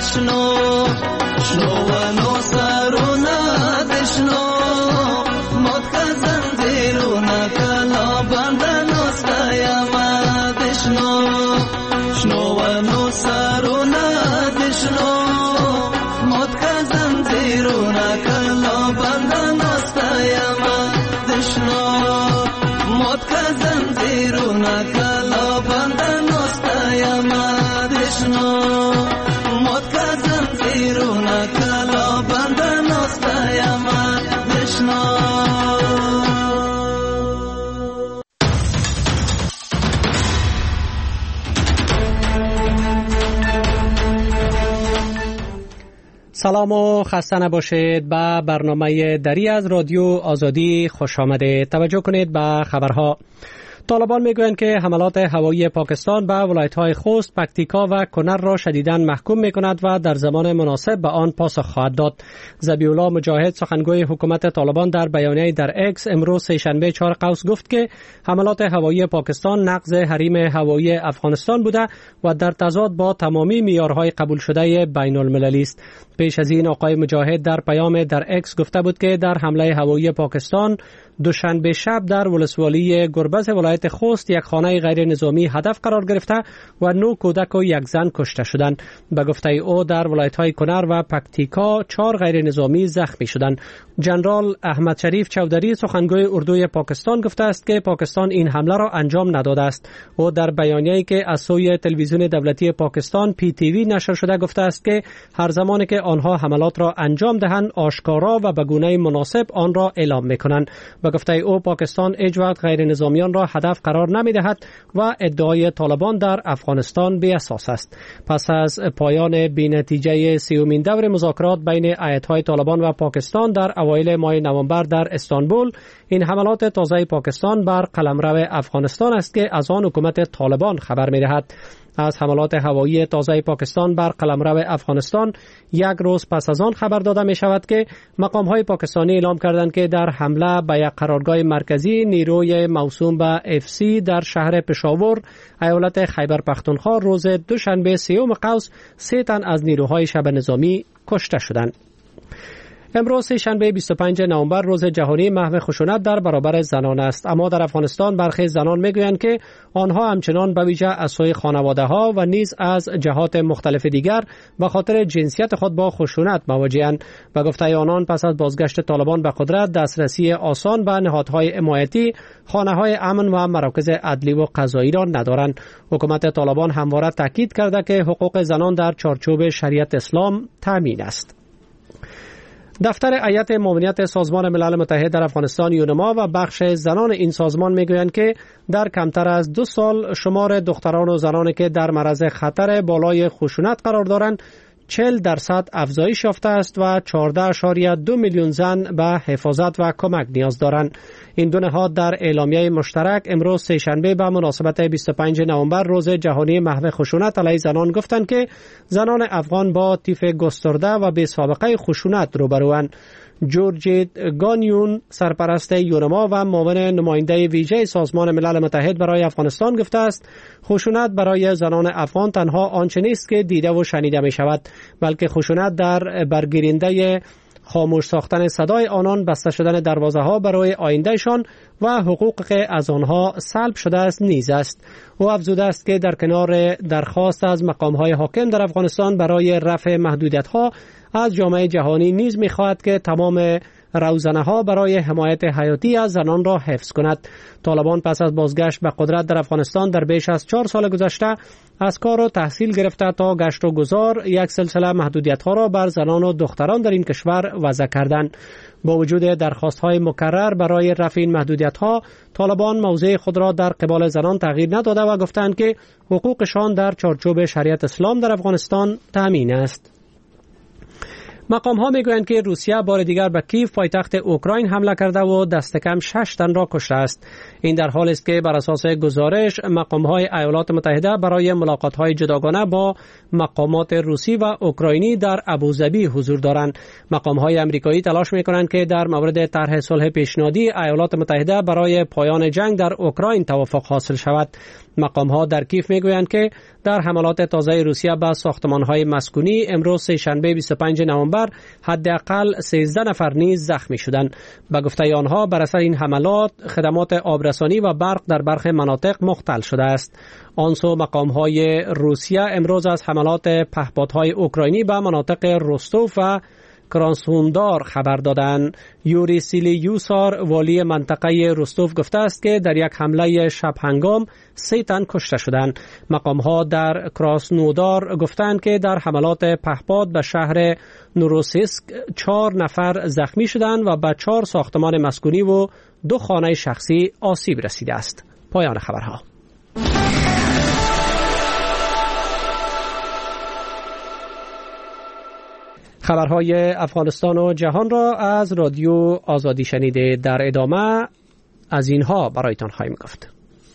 بشنو شنو و نو سرونا بشنو مد کزن زیرونا کلا بندن استایما بشنو شنو و نو سرونا بشنو مد کزن زیرونا کلا بندن استایما بشنو مد کزن زیرونا کلا بندن استایما بشنو مد کزن زیرونا کلا بندن استایما بشنو. سلام و خسته نباشید. به برنامه دری از رادیو آزادی خوش آمدید. توجه کنید به خبرها. طالبان میگویند که حملات هوایی پاکستان به ولایت‌های خوست، پکتیکا و کنر را شدیداً محکوم می‌کند و در زمان مناسب به آن پاسخ خواهد داد. ذبیح‌الله مجاهد سخنگوی حکومت طالبان در بیانیه‌ای در اکس امروز سه‌شنبه 4 قوس گفت که حملات هوایی پاکستان نقض حریم هوایی افغانستان بوده و در تضاد با تمامی معیارهای قبول شده بین‌المللی است. پیش از این آقای مجاهد در پیام در اکس گفته بود که در حمله هوایی پاکستان دوشنبه شب در ولسوالی گربز ولایت خوست یک خانه غیر نظامی هدف قرار گرفته و 9 کودک و یک زن کشته شدند. به گفته او در ولایت‌های کنر و پکتیکا 4 غیر نظامی زخمی شدند. جنرال احمد شریف چودری سخنگوی اردوی پاکستان گفته است که پاکستان این حمله را انجام نداده است. او در بیانیه‌ای که از سوی تلویزیون دولتی پاکستان PTV نشر شده گفته است که هر زمانی که آنها حملات را انجام دهند آشکارا و به گونه مناسب آن را اعلام می‌کنند. به گفته او پاکستان هیچ وقت غیر نظامیان را هدف قرار نمی‌دهد و ادعای طالبان در افغانستان بی اساس است. پس از پایان بی‌نتیجه سیومین دور مذاکرات بین ایت‌های طالبان و پاکستان در اوایل ماه نوامبر در استانبول، این حملات تازه پاکستان بر قلمرو افغانستان است که از آن حکومت طالبان خبر می‌دهد. از حملات هوایی تازه پاکستان بر قلمرو افغانستان یک روز پس از آن خبر داده می شود که مقام‌های پاکستانی اعلام کردند که در حمله به یک قرارگاه مرکزی نیروی موسوم به FC در شهر پشاور، ایالت خیبر پختونخوا روز دوشنبه 3 قوس 3 تن از نیروهای شبه نظامی کشته شدند. امروز شنبه 25 نوامبر روز جهانی محو خشونت در برابر زنان است، اما در افغانستان برخی زنان میگویند که آنها همچنان به ویژه از سوی خانواده‌ها و نیز از جهات مختلف دیگر به خاطر جنسیت خود با خشونت مواجه‌اند. به گفته آنان پس از بازگشت طالبان به قدرت دسترسی آسان به نهادهای حمایتی، خانه‌های امن و مراکز عدلی و قضایی را ندارند. حکومت طالبان همواره تاکید کرده که حقوق زنان در چارچوب شریعت اسلام تامین است. دفتر هیئت معاونت سازمان ملل متحد در افغانستان یونما و بخش زنان این سازمان میگویند که در کمتر از 2 سال شمار دختران و زنانی که در معرض خطر بالای خشونت قرار دارند 40% افزایش یافته است و 14.2 میلیون زن به حفاظت و کمک نیاز دارند. این دو نهاد در اعلامیه مشترک امروز سه‌شنبه به مناسبت 25 نوامبر روز جهانی محو خشونت علیه زنان گفتند که زنان افغان با طیف گسترده و بی سابقه خشونت روبروند. جورجیت گانیون سرپرست یونما و معاون نماینده ویژه سازمان ملل متحد برای افغانستان گفته است خشونت برای زنان افغان تنها آنچه نیست که دیده و شنیده می شود، بلکه خشونت در برگیرنده خاموش ساختن صدای آنان، بسته شدن دروازه ها برای آیندهشان و حقوق که از آنها سلب شده است نیز است. او افزوده است که در کنار درخواست از مقام های حاکم در افغانستان برای رفع محدودیت ها از جامعه جهانی نیز می‌خواهد که تمام روزنه‌ها برای حمایت حیاتی از زنان را حفظ کند. طالبان پس از بازگشت به قدرت در افغانستان در بیش از 4 سال گذشته از کار و تحصیل گرفته تا گشت و گذار یک سلسله محدودیت‌ها را بر زنان و دختران در این کشور وضع کردند. با وجود درخواست‌های مکرر برای رفع این محدودیت‌ها، طالبان موضع خود را در قبال زنان تغییر نداده و گفتند که حقوقشان در چارچوب شریعت اسلام در افغانستان تامین است. مقام ها میگویند که روسیه بار دیگر به کیف پایتخت اوکراین حمله کرده و دست کم 6 تن را کشته است. این در حالی است که بر اساس گزارش مقام های ایالات متحده برای ملاقات های جداگانه با مقامات روسی و اوکراینی در ابوظبی حضور دارند. مقام های امریکایی تلاش میکنند که در مورد طرح صلح پیشنهادی ایالات متحده برای پایان جنگ در اوکراین توافق حاصل شود. مقام ها در کیف میگویند که در حملات تازه روسیه به ساختمان های مسکونی امروز سه‌شنبه 25 نوامبر حداقل 13 نفر نیز زخمی شدند. به گفته آنها بر اثر این حملات خدمات آبرسانی و برق در برخی مناطق مختل شده است. آنسو مقام های روسیه امروز از حملات پهپادهای اوکراینی به مناطق رستوف و کراسنودار خبر دادند. یوری سیلیوسار والی منطقه رستوف گفته است که در یک حمله شب هنگام 3 تن کشته شدند. مقام ها در کراسنودار گفتند که در حملات پهپاد به شهر نوروسیسک 4 نفر زخمی شدند و به 4 ساختمان مسکونی و 2 خانه شخصی آسیب رسیده است. پایان خبرها. خبرهای افغانستان و جهان را از رادیو آزادی شنیده. در ادامه از اینها برایتان خواهیم گفت.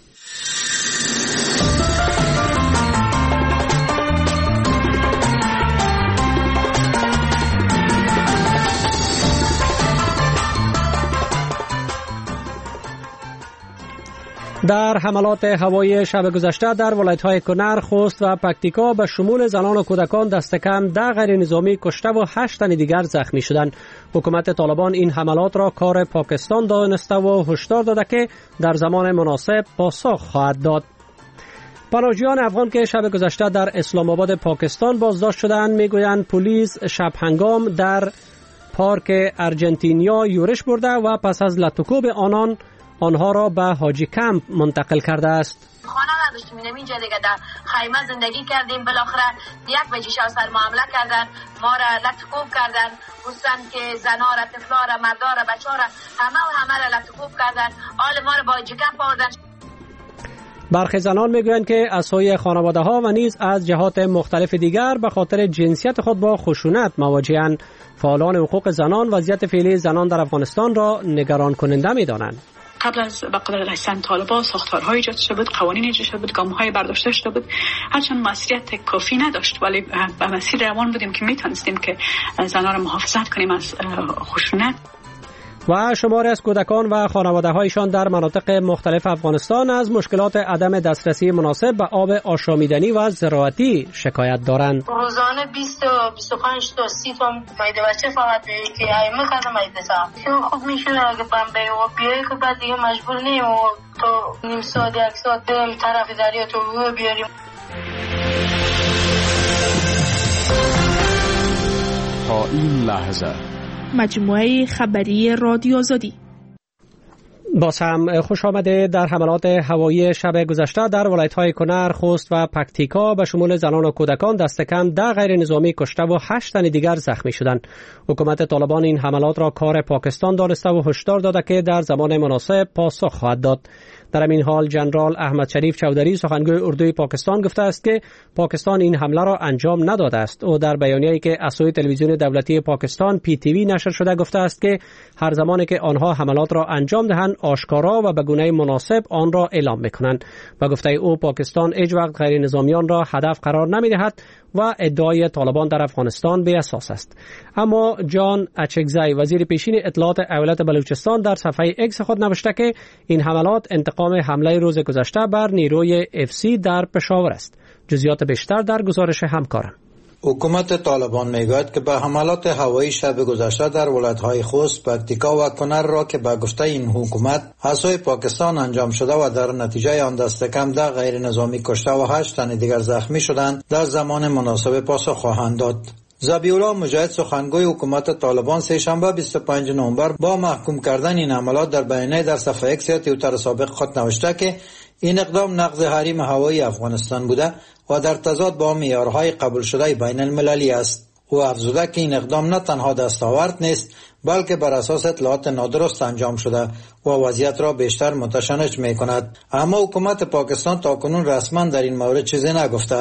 در حملات هوایی شب گذشته در ولایت‌های کنر، خوست و پکتیکا به شمول زنان و کودکان دست کم 10 غیر نظامی کشته و 8 تن دیگر زخمی شدند. حکومت طالبان این حملات را کار پاکستان دانسته و هشدار داده که در زمان مناسب پاسخ خواهد داد. پناهجویان افغان که شب گذشته در اسلام آباد پاکستان بازداشت شدند میگویند پلیس شب هنگام در پارک ارجنتینیا یورش برده و پس از لطوکوب آنها را به حاجی کمپ منتقل کرده است. خانه نداشتیم، اینجا دیگه در خیمه زندگی کردیم. بالاخره 1 بجه شب سر معامله کردن، ما را لطوکوب کردن، گفتن که زنا را، طفلا را، مردا را، بچه را همه را لطوکوب کردن. حال ما را با حاجی کمپ آوردن. برخی زنان میگویند که از سوی خانواده ها و نیز از جهات مختلف دیگر به خاطر جنسیت خود با خشونت مواجهند. فعالان حقوق زنان وضعیت فعلی زنان در افغانستان را نگران کننده می‌دانند. قبل از به قدرت رسیدن طالبان ساختارهای ایجاد شده بود، قوانین ایجاد شده بود، گام‌های برداشته شده بود. هرچند مسئولیت کافی نداشت ولی به مسیر روان بودیم که میتونستیم که زنان را محافظت کنیم از خشونت. و شماری از کودکان و خانواده‌هایشان در مناطق مختلف افغانستان از مشکلات عدم دسترسی مناسب به آب آشامیدنی و زراعتی شکایت دارند. روزانه 20 تا 25 تا 30 تا مایده بچه فقط که ایمه کردم مایده سا. خوب میشه اگه پنبه و بیایی که بعد دیگه مجبور نیم و تا نیم ساعت 1 ساعت بریم طرف دریا تو بیاریم. تا این لحظه مجموعه خبری رادیو آزادی. باز هم خوش آمده. در حملات هوایی شب گذشته در ولایت‌های کنر، خوست و پکتیکا به شمول زنان و کودکان دست کم 10 غیر نظامی کشته و 8 تن دیگر زخمی شدند. حکومت طالبان این حملات را کار پاکستان دانسته و هشدار داده که در زمان مناسب پاسخ خواهد داد. در همین حال جنرال احمد شریف چودری سخنگوی اردوی پاکستان گفته است که پاکستان این حمله را انجام نداده است. او در بیانیه‌ای که از سوی تلویزیون دولتی پاکستان PTV نشر شده گفته است که هر زمانی که آنها حملات را انجام دهند آشکارا و به گونه مناسب آن را اعلام می‌کنند. و گفته او پاکستان هیچ وقت غیر نظامیان را هدف قرار نمی‌دهد و ادعای طالبان در افغانستان بی اساس است. اما جان اچکزی وزیر پیشین اطلاعات ایالت بلوچستان در صفحه اکس خود نوشته که این حملات انتقام حمله روز گذشته بر نیروی FC در پشاور است. جزئیات بیشتر در گزارش همکارم. حکومت طالبان میگوید که به حملات هوایی شب گذشته در ولایت‌های خوست، پکتیکا و کنر را که به گفته این حکومت از سوی پاکستان انجام شده و در نتیجه آن دست کم 10 غیر نظامی کشته و 8 تن دیگر زخمی شدند، در زمان مناسب پاسخ خواهند داد. ذبیح‌الله مجاهد سخنگوی حکومت طالبان سه‌شنبه 25 نوامبر با محکوم کردن این حملات در بیانیه در صفحه اکس توییتر سابق خود نوشته که این اقدام نقض حریم هوایی افغانستان بوده و در تضاد با معیارهای قبول شده بین المللی است. او افزوده که این اقدام نه تنها دستاورد نیست بلکه بر اساس اطلاعات نادرست انجام شده و وضعیت را بیشتر متشنج می کند. اما حکومت پاکستان تاکنون رسما در این مورد چیزی نگفته است.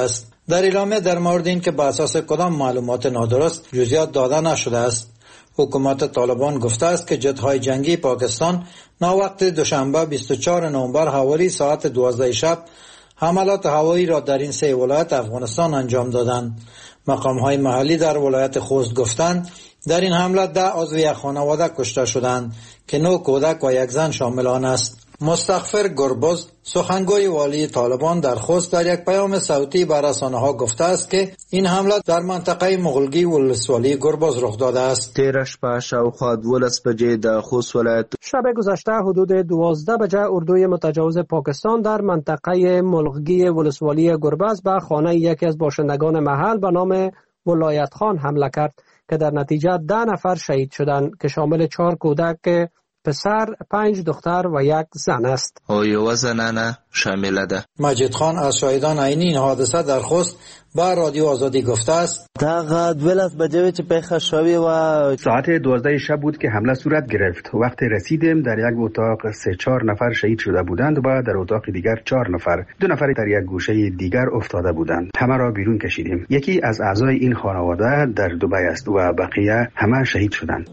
در اعلامیه در مورد این که به اساس کدام معلومات نادرست جزئیات داده نشده است. حکومت طالبان گفته است که جت‌های جنگی پاکستان ناوقت دوشنبه 24 نوامبر حوالی ساعت 12 شب حملات هوایی را در این سه ولایت افغانستان انجام دادند. مقام‌های محلی در ولایت خوست گفتند در این حمله 10 عضو یک خانواده کشته شدند که 9 کودک و 1 زن شامل آن است. مستغفر گربز سخنگوی والی طالبان در خوست در یک پیام صوتی به رسانه‌ها گفته است که این حمله در منطقه مغلگی ولسوالی گربز رخ داده است. تیر شب شاوخوا 12 بجې د خوست ولایت شب گذشته حدود 12 بجه اردوی متجاوز پاکستان در منطقه مغلگی ولسوالی گربز به خانه یکی از باشندگان محل به نام ولایت خان حمله کرد که در نتیجه 10 نفر شهید شدند که شامل 4 کودک پسر، 5 دختر و 1 زن است. او یو زنانه شامل ده. مجید خان از شاهدان عینی این حادثه در خوست با رادیو آزادی گفته است تا 12 بجه چې پیښه شوې و ساعت 12 شب بود که حمله صورت گرفت. وقتی رسیدیم در یک اتاق 3-4 نفر شهید شده بودند و در اتاق دیگر 4 نفر، 2 نفر در یک گوشه دیگر افتاده بودند. همه را بیرون کشیدیم. یکی از اعضای این خانواده در دبی است و بقیه همه شهید شدند.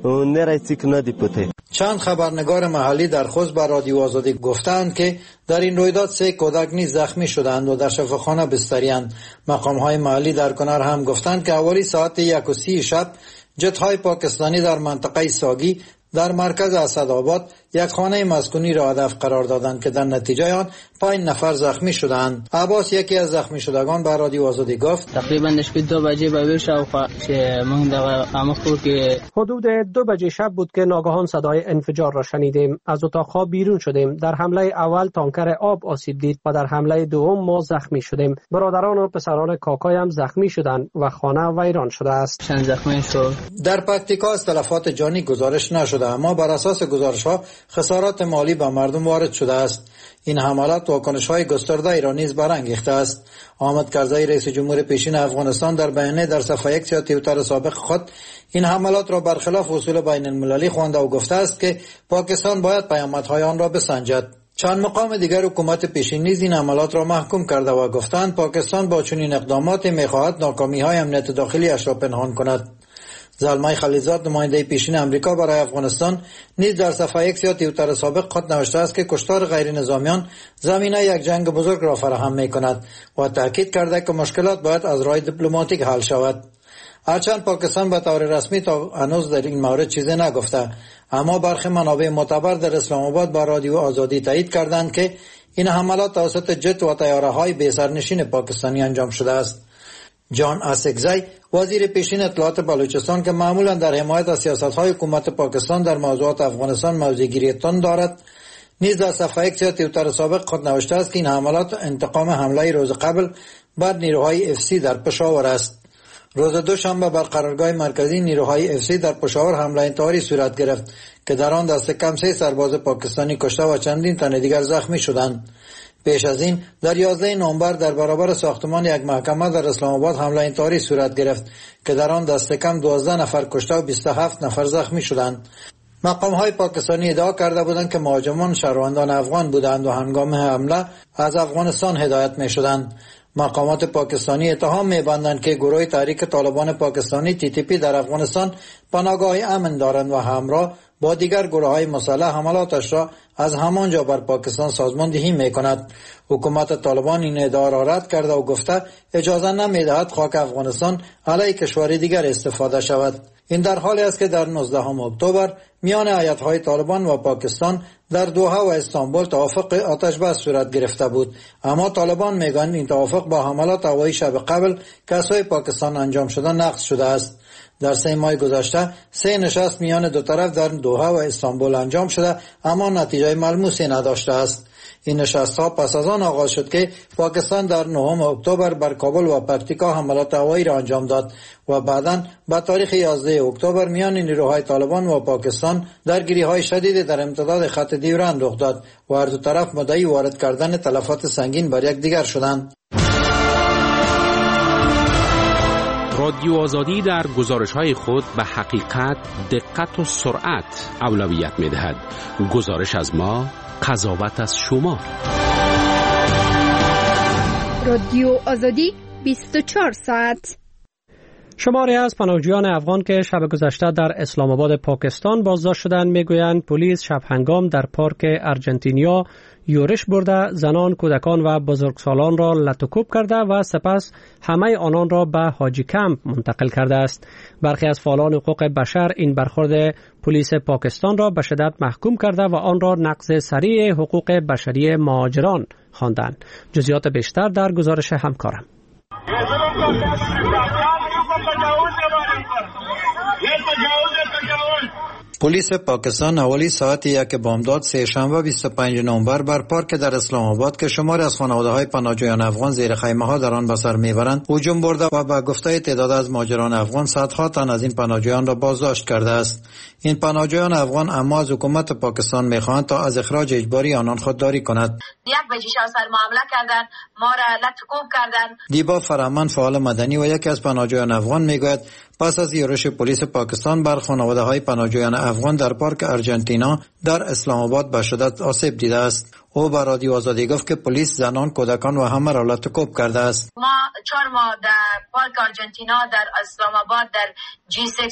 چند خبرنگار محلی در خوست به رادیو آزادی گفتند که در این رویداد 3 کودک نیز زخمی شدند و در شفاخانه بستری‌اند. مقام‌های محلی در کنر هم گفتند که حوالی ساعت 1:30 شب جت‌های پاکستانی در منطقه ساگی در مرکز اسدآباد یک خانه مسکونی را هدف قرار دادند که در نتیجه آن 5 نفر زخمی شدند. عباس یکی از زخمی شدگان به رادیو آزادی گفت تقریبا 2 بجه به شاوخوا که من در امخور که حدود 2 بجه شب بود که ناگهان صدای انفجار را شنیدیم. از اتاق بیرون شدیم. در حمله اول تانکر آب آسیب دید و در حمله دوم ما زخمی شدیم. برادران و پسران کاکایم زخمی شدند و خانه ویران شده است. چند زخمی شد. در پکتیکا تلفات جانی گزارش نشده، اما بر اساس گزارش‌ها خسارات مالی به مردم وارد شده است. این حملات واکنش‌های گسترده را نیز برانگیخته است. حامد کرزی رئیس جمهور پیشین افغانستان در بیانیه در صفحه 1 توییتر سابق خود این حملات را برخلاف اصول بین المللی خوانده و گفته است که پاکستان باید پیامدهای آن را بسنجد. چند مقام دیگر حکومت پیشین نیز این حملات را محکوم کرده و گفتند پاکستان با چنین اقدامات می‌خواهد ناکامی‌های امنیت داخلی اش را پنهان کند. زلمای خلیلزاد نماینده پیشین امریکا برای افغانستان نیز در صفحه 1 توییتر سابق خود نوشته است که کشتار غیر نظامیان زمینه یک جنگ بزرگ را فراهم می‌کند و تاکید کرده که مشکلات باید از راه دیپلماتیک حل شود. هرچند پاکستان به طور رسمی تا هنوز در این مورد چیزی نگفته، اما برخی منابع معتبر در اسلام آباد با رادیو آزادی تایید کردند که این حملات توسط جت و طیاره‌های بی‌سرنشین پاکستانی انجام شده است. جان اسکزی وزیر پیشین اطلاعات بلوچستان که معمولا در حمایت از سیاست‌های حکومت پاکستان در موضوعات افغانستان موضع‌گیری تند دارد، نیز در صفحه 1 توییتر سابق خود نوشته است که این حملات انتقام حمله روز قبل بر نیروهای افسی در پشاور است. روز دوشنبه بر قرارگاه مرکزی نیروهای افسی در پشاور حمله انتحاری صورت گرفت که در آن دست کم 3 سرباز پاکستانی کشته و چندین تن دیگر زخمی شدند. پیش از این در 11 نوامبر در برابر ساختمان یک محکمه در اسلام آباد حمله انتحاری صورت گرفت که در آن دست کم 12 نفر کشته و 27 نفر زخمی شدند. مقام‌های پاکستانی ادعا کرده بودند که مهاجمان شهروندان افغان بودند و هنگام حمله از افغانستان هدایت می‌شدند. مقامات پاکستانی اتهام می‌بندند که گروه تحریک طالبان پاکستانی TTP در افغانستان پناهگاه امن دارند و همراه با دیگر گروه‌های مسلح حملاتش را از همانجا بر پاکستان سازماندهی می‌کند. حکومت طالبان این ادعا را رد کرده و گفته اجازه نمی‌دهد خاک افغانستان علیه کشور دیگر استفاده شود. این در حالی است که در 19 اکتبر میان هیئت‌های طالبان و پاکستان در دوحه و استانبول توافق آتش‌بس صورت گرفته بود، اما طالبان میگویند این توافق با حملات هوایی شب قبل که از سوی پاکستان انجام شده نقض شده است. در 3 ماه گذشته 3 نشست میان دو طرف در دوحه و استانبول انجام شده، اما نتیجه ملموسی نداشته است. این نشست‌ها پس از آن آغاز شد که پاکستان در 9 اکتبر بر کابل و پکتیکا حملات هوایی را انجام داد و بعداً به تاریخ 11 اکتبر میان نیروهای طالبان و پاکستان درگیری‌های شدید در امتداد خط دیورند رخ داد و هر دو طرف مدعی وارد کردن تلفات سنگین بر یکدیگر شدند. رادیو آزادی در گزارش‌های خود به حقیقت، دقت و سرعت اولویت می‌دهد. گزارش از ما، قضاوت از شما. رادیو آزادی 24 ساعت. شماری از پناهجویان افغان که شب گذشته در اسلام آباد پاکستان بازداشت شدند میگویند پلیس شب هنگام در پارک ارجنتینیا یورش برده زنان، کودکان و بزرگسالان را لطوکوب کرده و سپس همه آنان را به حاجی کمپ منتقل کرده است. برخی از فعالان حقوق بشر این برخورد پلیس پاکستان را به شدت محکوم کرده و آن را نقض صریح حقوق بشری مهاجران خواندند. جزئیات بیشتر در گزارش همکارم. پلیس پاکستان اولی ساعت 1 بامداد سه‌شنبه 25 نوامبر بر پارک در اسلام آباد که شماری از خانواده‌های پناهجویان افغان زیر خیمه‌ها در آن به سر می‌برند هجوم برده و به گفته تعداد از مهاجران افغان صدها تن از این پناهجویان را بازداشت کرده است. این پناهجویان افغان اما از حکومت پاکستان می‌خواهند تا از اخراج اجباری آنان خودداری کند. یک بجیش سر معامله کردن، ما را لطکوب کردن. دیبا فرهمند فعال مدنی و یکی از پناهجویان افغان میگوید پس از یورش پلیس پاکستان بر خانواده‌های پناهجویان افغان در پارک ارجنتینا در اسلام آباد به شدت آسیب دیده است. او به رادیو آزادی گفت که پلیس زنان، کودکان و همه را لطکوب کرده است. ما 4 ماه در پارک ارجنتینا در اسلام آباد در G6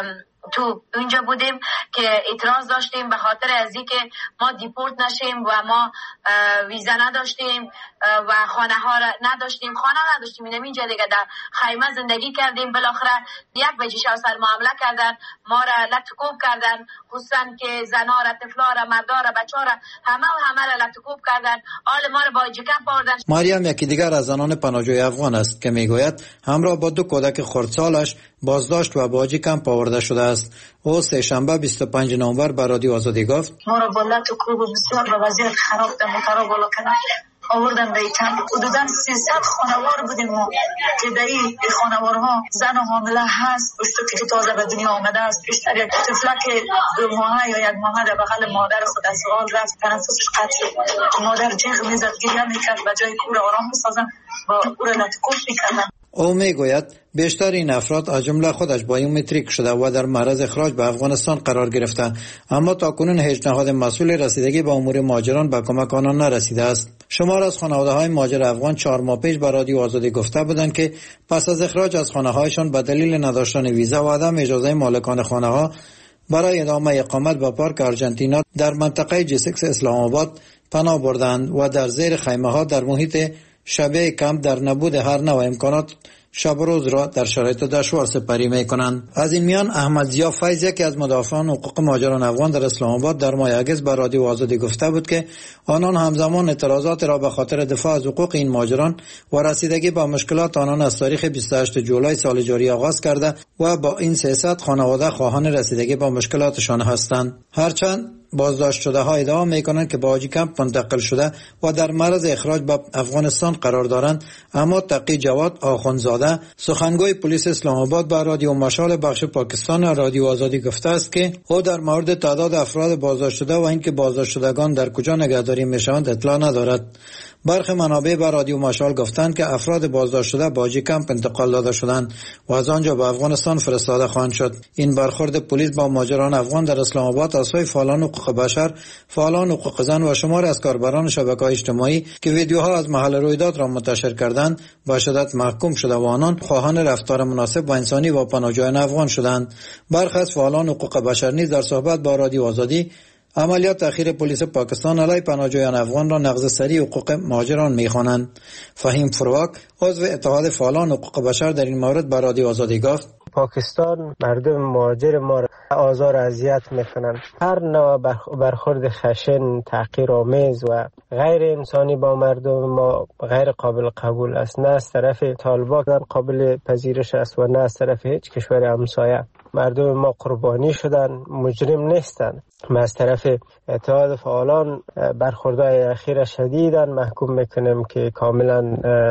تو اونجا بودیم که اعتراض داشتیم به خاطر از اینکه ما دیپورت نشیم و ما ویزا نداشتیم و خانه ها را نداشتیم، اینم اینجا دیگه در خیمه زندگی کردیم. بالاخره 1 بجه شب سر معامله کردن، ما را لطکوب کردن، خصوصا که زنا را، طفلا را، مردا را، بچا را همه را لطکوب کردن. حال ما را با جکم آوردن. مریم یکی دیگر از زنان پناهجوی افغان است که میگوید همراه با 2 کودک خردسالش بازداشت و با کمپ آورده شده است. او سه‌شنبه 25 نوامبر به رادیو آزادی گفت ما را با لطکوب بسیار و وضعیت خراب در مطار بالا کردن آوردن به کمپ. حدوداً 300 خانوار بودیم ما که در این خانوارها زن و حامله هست، که تازه به دنیا آمده است، بیشتر یک طفلک 2 ماهه یا 1 ماهه در بغل مادر خود از حال رفت، تنفسش قطع شد. مادر جیغ میزد، گریه میکرد، به جای کور آرام بسازن با او را لطکوب میکردن. او میگوید بیشتر این افراد از جمله خودش بایومتریک شده و در معرض اخراج به افغانستان قرار گرفته، اما تاکنون هیچ نهاد مسئول رسیدگی به امور مهاجران به کمک آنان نرسیده است. شمار از خانواده‌های مهاجر افغان 4 ماه پیش به رادیو آزادی گفته بودند که پس از اخراج از خانه‌هایشان به دلیل نداشتن ویزا و عدم اجازه مالکان خانه‌ها برای ادامه اقامت به پارک ارجنتینا در منطقه G6 اسلام آباد پناه بردند و در زیر خیمه‌ها در محیط شبیه کمپ در نبود هر نوع امکانات شب و روز را در شرایط دشوار سپری می‌کنند. از این میان احمد ضیا فیض یکی از مدافعان حقوق مهاجران افغان در اسلام آباد در ماه اگست به رادیو آزادی گفته بود که آنان همزمان اعتراضات را به خاطر دفاع از حقوق این مهاجران و رسیدگی به مشکلات آنان از تاریخ 28 جولای سال جاری آغاز کرده و با این 300 خانواده خواهان رسیدگی به مشکلاتشان هستند. هرچند بازداشت شده ها ادعا میکنند که به حاجی کمپ منتقل شده و در معرض اخراج به افغانستان قرار دارند، اما تقی جواد آخوندزاده سخنگوی پلیس اسلام آباد به رادیو مشال بخش پاکستان رادیو آزادی گفته است که او در مورد تعداد افراد بازداشت شده و اینکه بازداشت شدگان در کجا نگهداری میشوند اطلاع ندارد. برخی منابع به رادیو مشال گفتند که افراد بازداشت شده به حاجی کمپ انتقال داده شدند و از آنجا به افغانستان فرستاده خواهند شد. این برخورد پلیس با مهاجران افغان در اسلام آباد از سوی فعالان حقوق بشر، فعالان حقوق زن و شمار از کاربران شبکه‌های اجتماعی که ویدیوها از محل رویداد را منتشر کردند با شدت محکوم شده و آنان خواهان رفتار مناسب و انسانی با پناهجویان افغان شدند. برخی از فعالان حقوق بشر نیز در صحبت با رادیو آزادی عملیات اخیر پلیس پاکستان علیه پناهجویان افغان را نقض صریح حقوق مهاجران می‌خوانند. فهیم فروک عضو اتحاد فعالان حقوق بشر در این مورد به رادیو آزادی گفت پاکستان مردم مهاجر ما را آزار و اذیت میکنند. هر نوع برخورد خشن، تحقیرآمیز و غیر انسانی با مردم ما غیر قابل قبول است. نه از طرف طالبان قابل پذیرش است و نه از طرف هیچ کشور همسایه. مردم ما قربانی شدن، مجرم نیستند. ما از طرف اتحاد فعالان برخوردهای اخیر شدیداً محکوم میکنیم که کاملا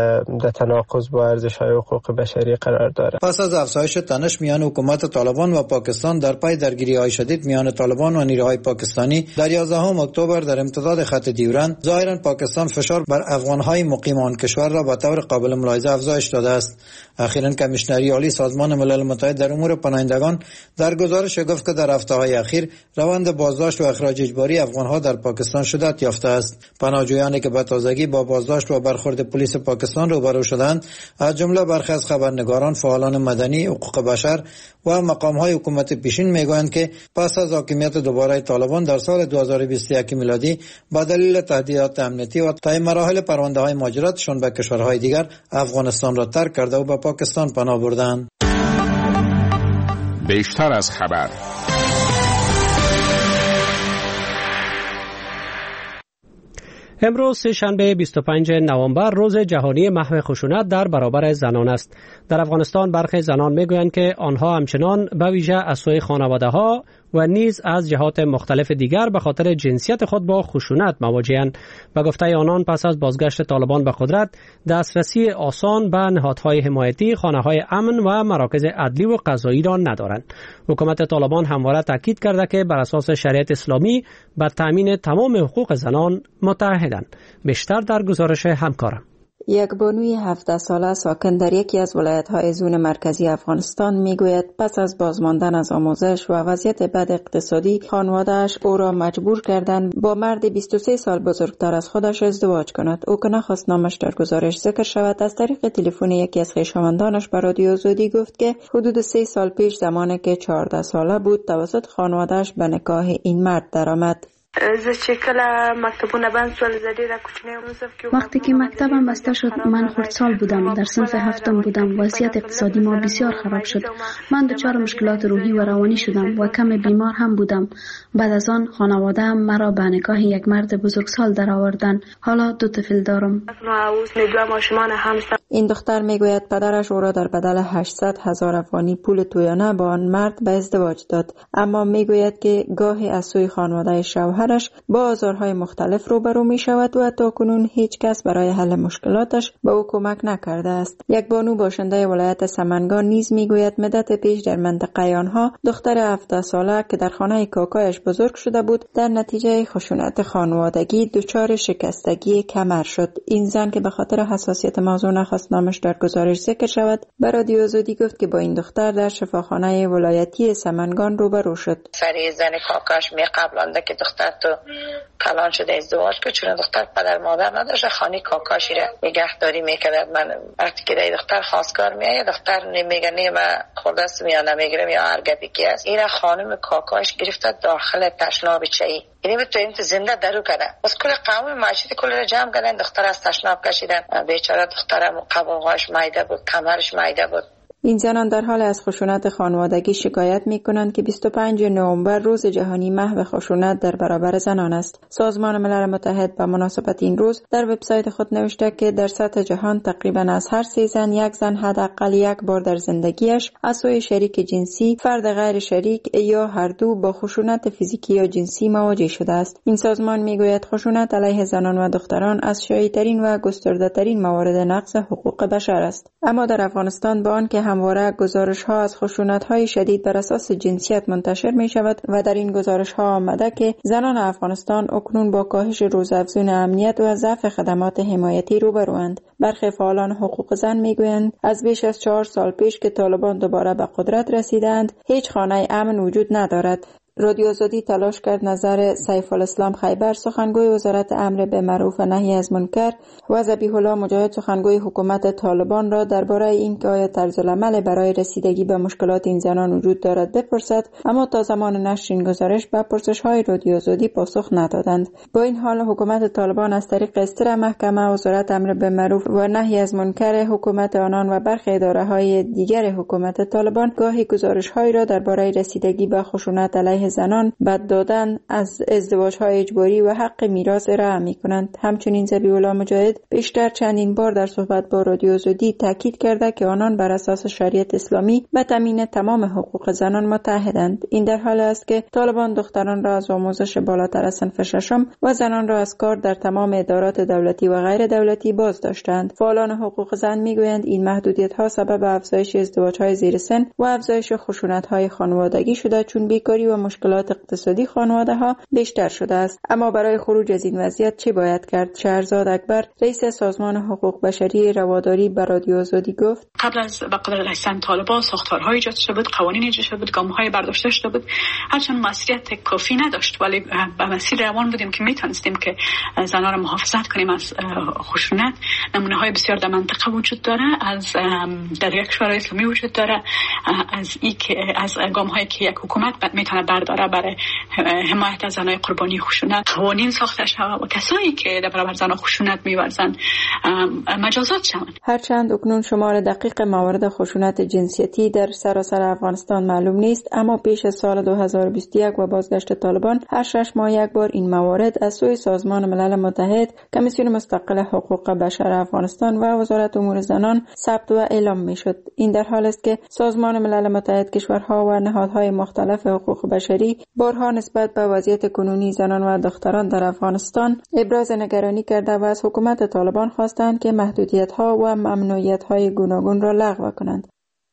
در تناقض با ارزش‌های حقوق بشری قرار دارد. پس از افزایش تنش میان حکومت طالبان و پاکستان در پی درگیری‌های شدید میان طالبان و نیروهای پاکستانی در 11 اکتبر در امتداد خط دیورند، ظاهراً پاکستان فشار بر افغان‌های مقیم آن کشور را به طور قابل ملاحظه افزایش داده است. اخیراً کمیشنری عالی سازمان ملل متحد در امور پناهندگان طالبان در گزارش گفت که در هفته‌های اخیر روند بازداشت و اخراج اجباری افغان‌ها در پاکستان شدت یافته است. پناهجویانی که به تازگی با بازداشت و برخورد پلیس پاکستان روبرو شدند، از جمله برخی از خبرنگاران، فعالان مدنی، حقوق بشر و مقام‌های حکومت پیشین میگویند که پس از حاکمیت دوباره طالبان در سال 2021 میلادی با دلیل تهدیدات امنیتی و طی مراحل پرونده‌های مهاجرتشان به کشورهای دیگر افغانستان را ترک کرده و به پاکستان پناه بردند. بیشتر از خبر. امروز سه‌شنبه 25 نوامبر روز جهانی محو خشونت در برابر زنان است. در افغانستان برخی زنان میگویند که آنها همچنان به ویژه از سوی خانواده‌ها و نیز از جهات مختلف دیگر به خاطر جنسیت خود با خشونت مواجه‌اند. به گفته آنان پس از بازگشت طالبان به قدرت دسترسی آسان به نهادهای حمایتی، خانه‌های امن و مراکز عدلی و قضایی را ندارند. حکومت طالبان همواره تاکید کرده که بر اساس شریعت اسلامی به تامین تمام حقوق زنان متعهدند. بیشتر در گزارش همکارم. یک بانوی 17 ساله ساکن در یکی از ولایت‌های زون مرکزی افغانستان میگوید پس از بازماندن از آموزش و وضعیت بد اقتصادی خانواده‌اش او را مجبور کردند با مرد 23 سال بزرگتر از خودش ازدواج کند. او که نخواست نامش در گزارش ذکر شود، از طریق تلفن یکی از خویشاوندانش به رادیو آزادی گفت که حدود 3 سال پیش زمانی که 14 ساله بود توسط خانواده‌اش به نکاح این مرد درآمد. وقتی که مکتبم بسته شد من خردسال بودم، در صنف هفتم بودم. وضعیت اقتصادی ما بسیار خراب شد. من دچار مشکلات روحی و روانی شدم و کم بیمار هم بودم. بعد از آن خانواده‌ام مرا به نکاح یک مرد بزرگسال درآوردند. حالا 2 طفل دارم. این دختر میگوید پدرش او را در بدل 800,000 افغانی پول تویانه با آن مرد به ازدواج داد، اما میگوید که گاهی از سوی خانواده شوهرش با آزارهای مختلف روبرو می شود و تاکنون هیچ کس برای حل مشکلاتش به او کمک نکرده است. یک بانو باشنده ولایت سمنگان نیز میگوید مدت پیش در منطقه آنها دختر 17 ساله که در خانه کاکایش بزرگ شده بود در نتیجه خشونت خانوادگی دچار شکستگی کمر شد. این زن که به خاطر حساسیت موضوع نخواست نامش در گزارش ذکر شود به رادیو آزادی گفت که با این دختر در شفاخانه ولایتی سمنگان روبرو شد. سری زن کاکاش می قبلانده که دختر تو کلان شده ازدواج که چون دختر پدر مادر نداشته خانه کاکاشی را نگهداری میکرد. من وقتی که دختر خواستگار میایه دختر میگه نه من خوردست یا نمیگیرم یا هر گپی که است، این خانم کاکاش گرفته داخل تشناب چایی، یعنی بتونیم تو زنده درو کنه. بس کل قوم مسجد کل را جمع کردن، دختر از تشناب کشیدن. بیچاره دخترم قباهاش مایده بود، کمرش مایده بود. این زنان در حال از خشونت خانوادگی شکایت می‌کنند که 25 نوامبر روز جهانی محو خشونت در برابر زنان است. سازمان ملل متحد به مناسبت این روز در وبسایت خود نوشته که در سطح جهان تقریباً از هر 3 زن یک زن حداقل یک بار در زندگیش از سوی شریک جنسی، فرد غیر شریک یا هر دو با خشونت فیزیکی یا جنسی مواجه شده است. این سازمان می‌گوید خشونت علیه زنان و دختران از شایع‌ترین و گسترده‌ترین موارد نقض حقوق بشر است. اما در افغانستان با آنکه همواره گزارش‌ها از خشونت‌های شدید بر اساس جنسیت منتشر می‌شود و در این گزارش‌ها آمده که زنان افغانستان اکنون با کاهش روزافزون امنیت و ضعف خدمات حمایتی روبروند. برخی فعالان حقوق زن می‌گویند از بیش از 4 سال پیش که طالبان دوباره به قدرت رسیدند هیچ خانه امن وجود ندارد. رادیو آزادی تلاش کرد نظر سیف الاسلام خیبر سخنگوی وزارت امر به معروف و نهی از منکر و ذبیح الله مجاهد سخنگوی حکومت طالبان را درباره اینکه آیا طرز العمل برای رسیدگی به مشکلات این زنان وجود دارد بپرسد، اما تا زمان نشر این گزارش به پرسش‌های رادیو آزادی پاسخ ندادند. با این حال حکومت طالبان از طریق استر محکمه وزارت امر به معروف و نهی از منکر حکومت آنان و برخی اداره‌های دیگر حکومت طالبان گاهی گزارش‌هایی را درباره رسیدگی به خشونت علیه زنان، بد دادن، از ازدواج‌های اجباری و حق میراث ارائه می‌کنند. همچنین ذبیح الله مجاهد بیشتر چندین بار در صحبت با رادیو آزادی تاکید کرده که آنان بر اساس شریعت اسلامی به تامین تمام حقوق زنان متعهدند. این در حالی است که طالبان دختران را از آموزش بالاتر از صنف ششم و زنان را از کار در تمام ادارات دولتی و غیر دولتی باز داشتند. فعالان حقوق زن می‌گویند این محدودیت‌ها سبب افزایش ازدواج‌های زیر سن و افزایش خشونت‌های خانوادگی شده، چون بیکاری و مشکلات اقتصادی خانواده ها بیشتر شده است. اما برای خروج از این وضعیت چه باید کرد؟ شهرزاد اکبر، رئیس سازمان حقوق بشری رواداری به رادیو آزادی گفت: قبل از به قدرت رسیدن طالبان ساختارهای ایجاد شده بود، قوانین ایجاد شده بود، گام‌های برداشته شده بود، هرچند مسئولیت کافی نداشت، ولی به مسیر روان بودیم که میتونستیم که زنان را محافظت کنیم از خشونت. نمونه‌های بسیار در منطقه وجود داره، از در یک کشور اسلامی وجود داره، از گام‌هایی که یک حکومت میتونه برداره برای حمایت از زنان قربانی خشونت. قوانین ساخته شده و کسایی که در برابر زنان خشونت می‌ورزند مجازات شوند. هرچند اکنون شمار دقیق موارد خشونت جنسیتی در سراسر افغانستان معلوم نیست، اما پیش از سال 2021 و بازگشت طالبان هر 6 ماه یک بار این موارد از سوی سازمان ملل متحد، کمیسیون مستقل حقوق بشر افغانستان و وزارت امور زنان ثبت و اعلام میشد. این در حال است که سازمان ملل متحد، کشورها و نهادهای مختلف حقوق بشری بارها نسبت به وضعیت کنونی زنان و دختران در افغانستان ابراز نگرانی کرده و از حکومت طالبان خواستند که محدودیت‌ها و ممنوعیت‌های گوناگون را لغو کنند.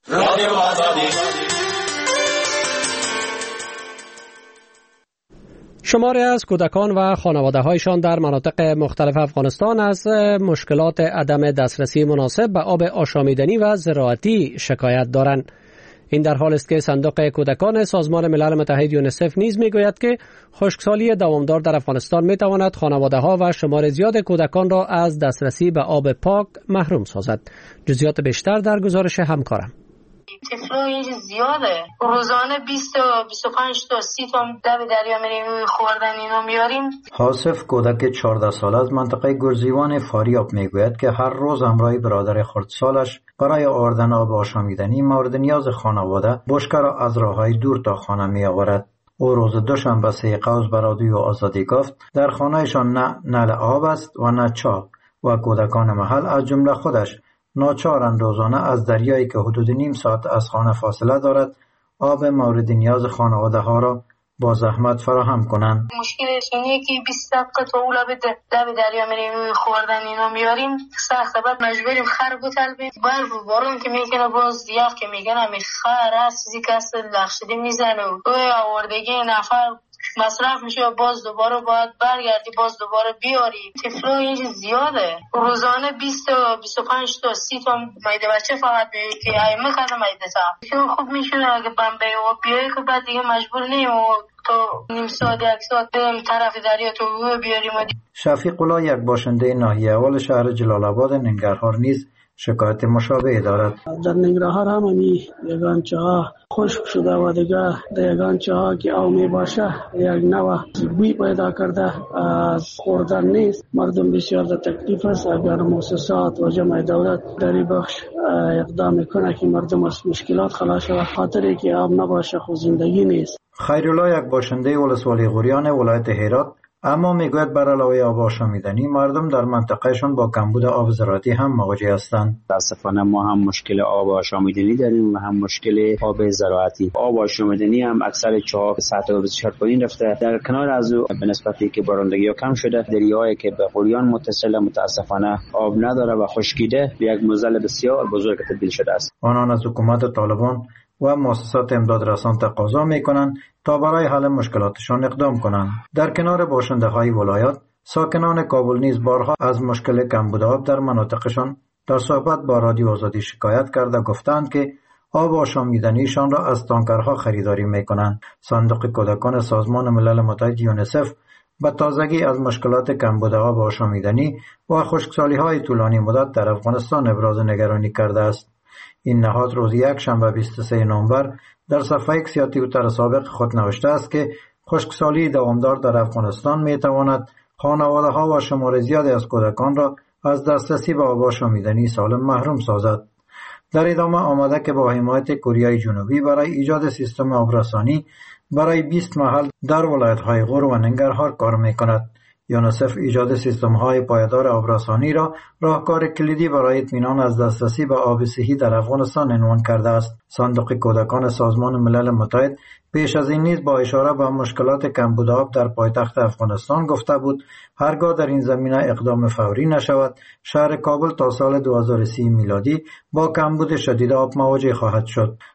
شماری از کودکان و خانواده‌هایشان در مناطق مختلف افغانستان از مشکلات عدم دسترسی مناسب به آب آشامیدنی و زراعتی شکایت دارند. این در حال است که صندوق کودکان سازمان ملل متحد یونیسف نیز میگوید که خشکسالی دوامدار در افغانستان میتواند خانواده‌ها و شمار زیاد کودکان را از دسترسی به آب پاک محروم سازد. جزئیات بیشتر در گزارش همکارم. طفل‌ها اینجا زیاده، روزانه 20 تا 25 تا 30 تا دم دریا میریم خوردن اینا میاریم. حاسف کودک 14 ساله از منطقه گرزیوان فاریاب میگوید که هر روز همراه برادر خردسالش برای آوردن آب آشامیدنی مورد نیاز خانواده بشکه را از راه‌های دور تا خانه میآورد. او روز دوشنبه 3 قوس به رادیو آزادی گفت در خانهشان نه نل آب است و نه چاه و کودکان محل از جمله خودش ناچارند روزانه از دریایی که حدود نیم ساعت از خانه فاصله دارد آب مورد نیاز خانواده ها را با زحمت فراهم کنند. مشکلش اینه که 20 دقیقه تا اولا به دم دریا میریم خوردن اینا میاریم، سخته، بعد مجبوریم خر بطلبیم، برف و بارون که میکنه، باز یخ که میکنه خر هست چیزی که اصلا لخشده میزنه و آوردگی نفر مصرف میشه، باز دوباره باید برگردی، باز دوباره بیاری. طفل‌ها اینجا زیاده، روزانه 20 تا 25 تا 30 تا مایده بچه فقط که ایمه کردم مایده تا خوب میشونه اگه بمبه و بیایی که بعد دیگه مجبور نیم و تا نیم ساعت یک ساعت بریم طرف دریا تو بیاریم. شفیق الله، یک باشنده ناحیه اول شهر جلال آباد ننگرهار نیز شکایت مشابه دارد. در ننگرهار هم یگان چاه خشک شده و دیگه در یگان چاه که آب می باشه یک نوع بوی پیدا کرده، از خوردن نیست. مردم بسیار در تکلیف است. اگر مؤسسات و جمع دولت در این بخش اقدام کنه که مردم از مشکلات خلاص شود، خاطری که آب نباشه خود زندگی نیست. خیرالله، یک باشنده ولسوالی غوریان ولایت هرات، اما میگوید بر علاوه آب آشامیدنی مردم در منطقهشون با کمبود آب زراعتی هم مواجه هستند. متاسفانه ما هم مشکل آب آشامیدنی داریم و هم مشکل آب زراعتی. آب آشامیدنی هم اکثر چاه سطح بسیار پایین رفته. در کنار از او به نسبتی که بارندگی ها کم شده، دریایی که به غوریان متصل متاسفانه آب نداره و خشکیده به یک موزل بسیار بزرگ تبدیل شده است. آنان از حکومت طالبان و مؤسسات امداد رسان تقاضا میکنند تا برای حل مشکلاتشان اقدام کنند. در کنار باشنده های ولایات، ساکنان کابل نیز بارها از مشکل کمبود آب در مناطقشان در صحبت با رادیو آزادی شکایت کرده گفتند که آب آشامیدنیشان را از تانکرها خریداری میکنند. صندوق کودکان سازمان ملل متحد یونیسف به تازگی از مشکلات کمبود آب آشامیدنی و خشکسالی های طولانی مدت در افغانستان ابراز نگرانی کرده است. این نهاد روز یکشنبه 23 نوامبر در صفحه ایکس یا توییتر سابق خود نوشته است که خشکسالی دوامدار در افغانستان میتواند خانواده‌ها و شمار زیادی از کودکان را از دسترسی به آب آشامیدنی سالم محروم سازد. در ادامه آمده که با حمایت کره جنوبی برای ایجاد سیستم آبرسانی برای 20 محل در ولایت‌های غور و ننگرهار کار می‌کند. یونیسف ایجاد سیستم‌های پایدار آبرسانی را راهکار کلیدی برای اطمینان از دسترسی به آب صحی در افغانستان عنوان کرده است. صندوق کودکان سازمان ملل متحد پیش از این نیز با اشاره به مشکلات کمبود آب در پایتخت افغانستان گفته بود هرگاه در این زمینه اقدام فوری نشود، شهر کابل تا سال 2030 میلادی با کمبود شدید آب مواجه خواهد شد.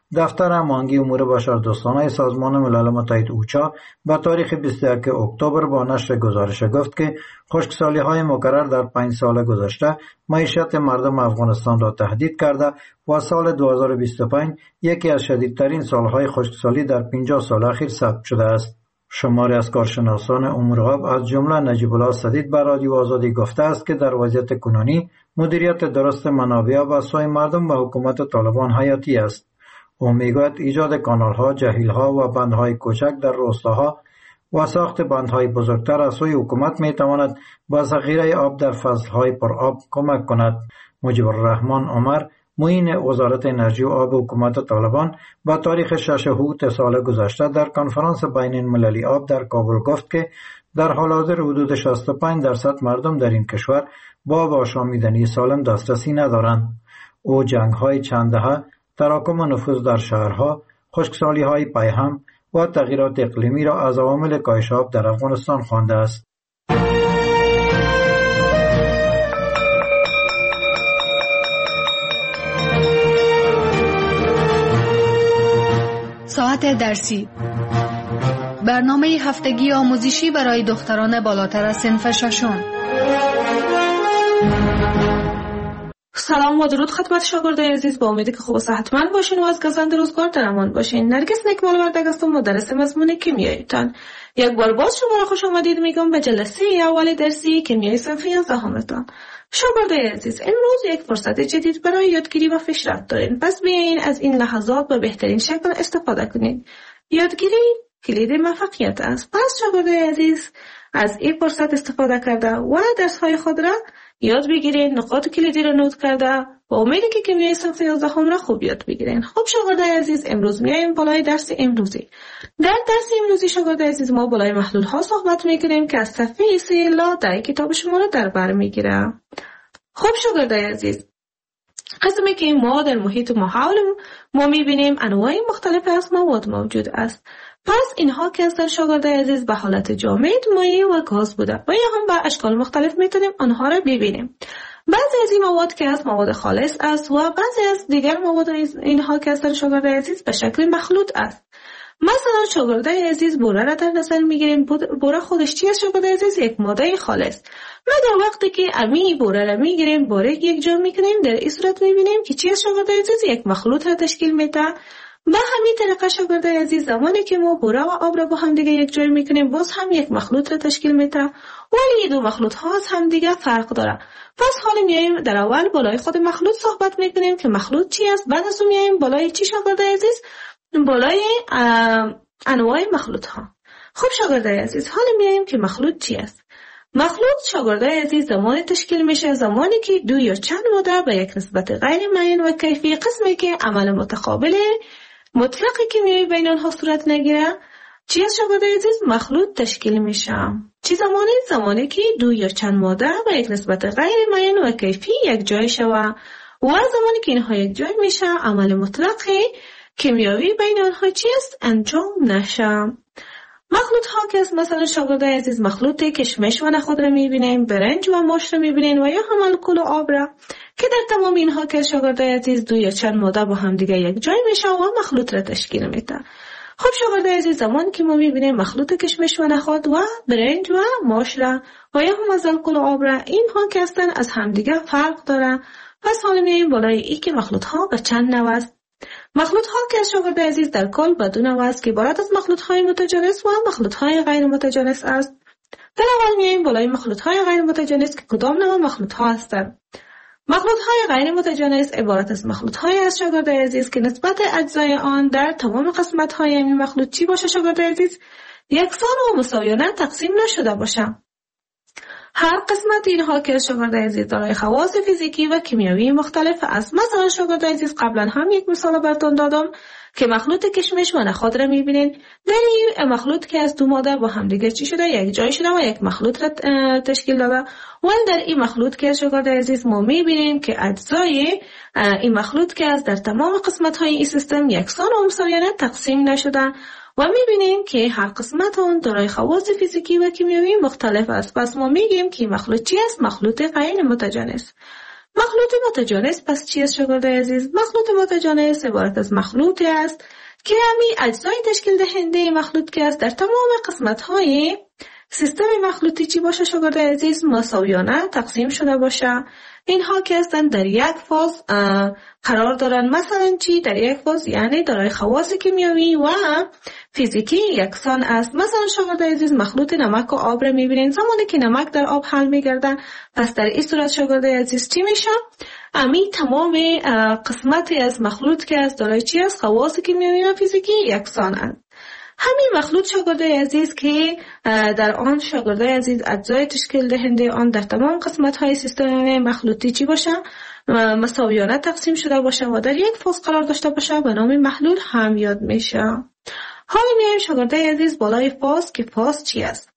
دفتر هماهنگی امور بشردوستانه سازمان ملل متحد اوچا به تاریخ 21 اکتبر با نشر گزارش گفت که خشکسالی‌های مکرر در 5 سال گذشته معیشت مردم افغانستان را تهدید کرده و سال 2025 یکی از شدیدترین سالهای خشکسالی در 50 سال اخیر ثبت شده است. شماری از کارشناسان امور آب از جمله نجیب الله سدید به رادیو آزادی گفته است که در وضعیت کنونی مدیریت درست منابع آب از سوی مردم و حکومت طالبان حیاتی است. او میگوید ایجاد کانال‌ها، جهیل‌ها و بندهای کوچک در روستاها و ساخت بندهای بزرگتر از سوی حکومت میتواند با ذخیره آب در فصلهای پر آب کمک کند. مجیب الرحمن عمر، معین وزارت انرژی و آب حکومت طالبان، با تاریخ 6 اوت سال گذشته در کنفرانس بین المللی آب در کابل گفت که در حال حاضر حدود 65% مردم در این کشور با آب آشامیدنی سالم دسترسی ندارند. او جنگ‌های چند دهه، تراکم نفوذ در شهرها، خشکسالی‌های پیهم و تغییرات اقلیمی را از عوامل کاهش آب در افغانستان خوانده است. ساعت درسی، برنامه هفتگی آموزشی برای دختران بالاتر از صنف ششم. سلام و درود خدمت شاگردای عزیز، با امیدی که خوب و صحتمند باشین و از گزند روزگار در امان باشین. نرگس نکمال وردگ هستم، مدرس مضمون کیمیایتان. یک بار باز شما را خوش آمدید میگم به جلسه اول درسی کیمیای صنف 11 شاگردای عزیز، امروز یک فرصت جدید برای یادگیری و پیشرفت دارین، پس بیاین از این لحظات به بهترین شکل استفاده کنید. یادگیری کلید موفقیت است. پس شاگردای عزیز، از این فرصت استفاده کرده و درس‌های خود را یاد بگیرین، نقاط کلیدی را نوت کرده و امیدی که کیمیای صنف 11 را خوب یاد بگیرین. خب شاگردای عزیز، امروز میایم بالای درس امروزی. در درس امروزی شاگردای عزیز ما بالای محلول ها صحبت میکنیم که از صفحه 3 الی 10 کتاب شما را در بر میگیره. خب شاگردای عزیز، قسمی که ما در محیط محول ما میبینیم انواع مختلف از مواد موجود است. پس اینها که هستن شاگردای عزیز به حالت جامد، مایع و گاز بوده و یا هم به اشکال مختلف میتونیم آنها را ببینیم. بعضی از این مواد که از مواد خالص است و بعضی از دیگر مواد اینها که هستن شاگردای عزیز به شکل مخلوط است. مثلا شاگردای عزیز بوره را در نظر میگیریم. بوره خودش چی است شاگردای عزیز؟ یک ماده خالص. ما در وقتی که امی بوره را میگیریم، بوره یک جا میکنیم، در این صورت میبینیم که چی است شاگردای عزیز؟ یک مخلوط را تشکیل میده. به همین طریقه شاگردای عزیز، زمانی که ما بوره و آب را با هم دیگه یک جای میکنیم، باز هم یک مخلوط را تشکیل میده، ولی دو مخلوط ها از هم دیگه فرق داره. پس حالا میایم در اول بالای خود مخلوط صحبت میکنیم که مخلوط چی است، بعد از اون میایم بالای چی شاگردای عزیز؟ بالای انواع مخلوط ها. خب شاگردای عزیز، حالا میایم که مخلوط چی است. مخلوط شاگردای عزیز زمانی تشکیل میشه زمانی که دو یا چند ماده به یک نسبت غیر معین و کیفی، قسمی که عمل متقابل مطلق کیمیایی بین آنها صورت نگیره، چی از شاگردای عزیز؟ مخلوط تشکیل میشه. چی زمانی که دو یا چند ماده به یک نسبت غیر معین و کیفی یک جای شوه و زمانی که اینها یک جای میشه عمل مطلق کیمیایی بین آنها چی است؟ انجام نشه. مخلوط ها که از مثلا شاگردای عزیز مخلوط کشمش و نخود را میبینیم، برنج و ماش را میبینیم و یا هم الکل و آب را که در تمام اینها که شاگردای عزیز دو یا چند ماده با هم دیگه یک جای میشه و مخلوط را تشکیل میده. خب شاگردای عزیز، زمان که ما میبینیم مخلوط کشمش و نخود و برنج و ماش را و یا هم از الکل و آب را، اینها که هستن از هم دیگه فرق داره. پس حالا میایم بالای این که مخلوط ها به چند نوع است. مخلوط ها که از شاگردای عزیز در کل به دو نوع است که عبارت از مخلوط های متجانس و مخلوط های غیر متجانس است. در اول میایم بالای مخلوط های غیر متجانس که کدام نوع مخلوط ها هستند. مخلوط های غیر متجانس عبارت از مخلوط های از شاگردای عزیز که نسبت اجزای آن در تمام قسمت های این مخلوط چی باشه شاگردای عزیز؟ یکسان و مساویانه تقسیم نشده باشه. هر قسمت اینها که شاگردای عزیز دارای خواص فیزیکی و کیمیایی مختلف است. مثلا شاگردای عزیز قبلا هم یک مثال براتون دادم که مخلوط کشمش و نخود را میبینین. در این مخلوط که از دو ماده با هم دیگه چی شده؟ یک جای شده و یک مخلوط را تشکیل داده. و در این مخلوط که شاگردای عزیز ما میبینیم که اجزای این مخلوط که از در تمام قسمت های این سیستم یکسان و مساویانه تقسیم نشده و میبینیم که هر قسمت اون دارای خواص فیزیکی و کیمیایی مختلف است. پس ما میگیم که مخلوط چی است؟ مخلوط غیر متجانس. مخلوط متجانس پس چی است شاگردای عزیز؟ مخلوط متجانس عبارت از مخلوطی است که همین اجزای تشکیل دهنده مخلوط که است در تمام قسمت‌های سیستم مخلوطی چی باشه شاگردای عزیز؟ مساویانه تقسیم شده باشه. اینها که هستن در یک فاز قرار دارن. مثلا چی؟ در یک فاز یعنی دارای خواص کیمیایی و فیزیکی یکسان است. مثلا شاگردای عزیز مخلوط نمک و آب را میبینین. زمانی که نمک در آب حل میگرده پس در این صورت شاگردای عزیز چی میشه؟ امی تمام قسمتی از مخلوط که از دارای چی است؟ خواص کیمیایی و فیزیکی یکسان است. همین مخلوط شاگردای عزیز که در آن شاگردای عزیز اجزای تشکیل دهنده آن در تمام قسمت‌های سیستم مخلوطی چی باشه؟ مساویانه تقسیم شده باشه و در یک فاز قرار داشته باشه به نام محلول هم یاد میشه. حالا میایم شاگردای عزیز بالای فاز که فاز چی است؟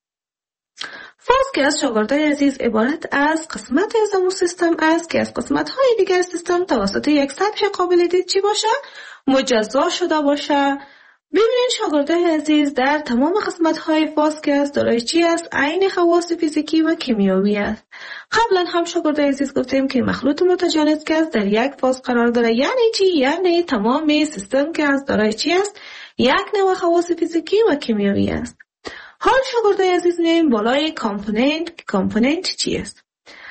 فاز که از شاگردای عزیز عبارت از قسمت از اون سیستم است که از قسمت‌های دیگر سیستم توسط یک سطح قابل دید چی باشه؟ مجزا شده باشه. ببینید شاگردای عزیز در تمام قسمت‌های فاز که است دارای چی است؟ عین خواص فیزیکی و کیمیایی است. قبلا هم شاگردای عزیز گفتیم که مخلوط متجانس که است در یک فاز قرار داره. یعنی چی؟ یعنی تمام سیستم که است دارای چی است؟ یک نوع خواص فیزیکی و کیمیایی است. حال شاگردای عزیز میایم بالای کامپوننت چی است؟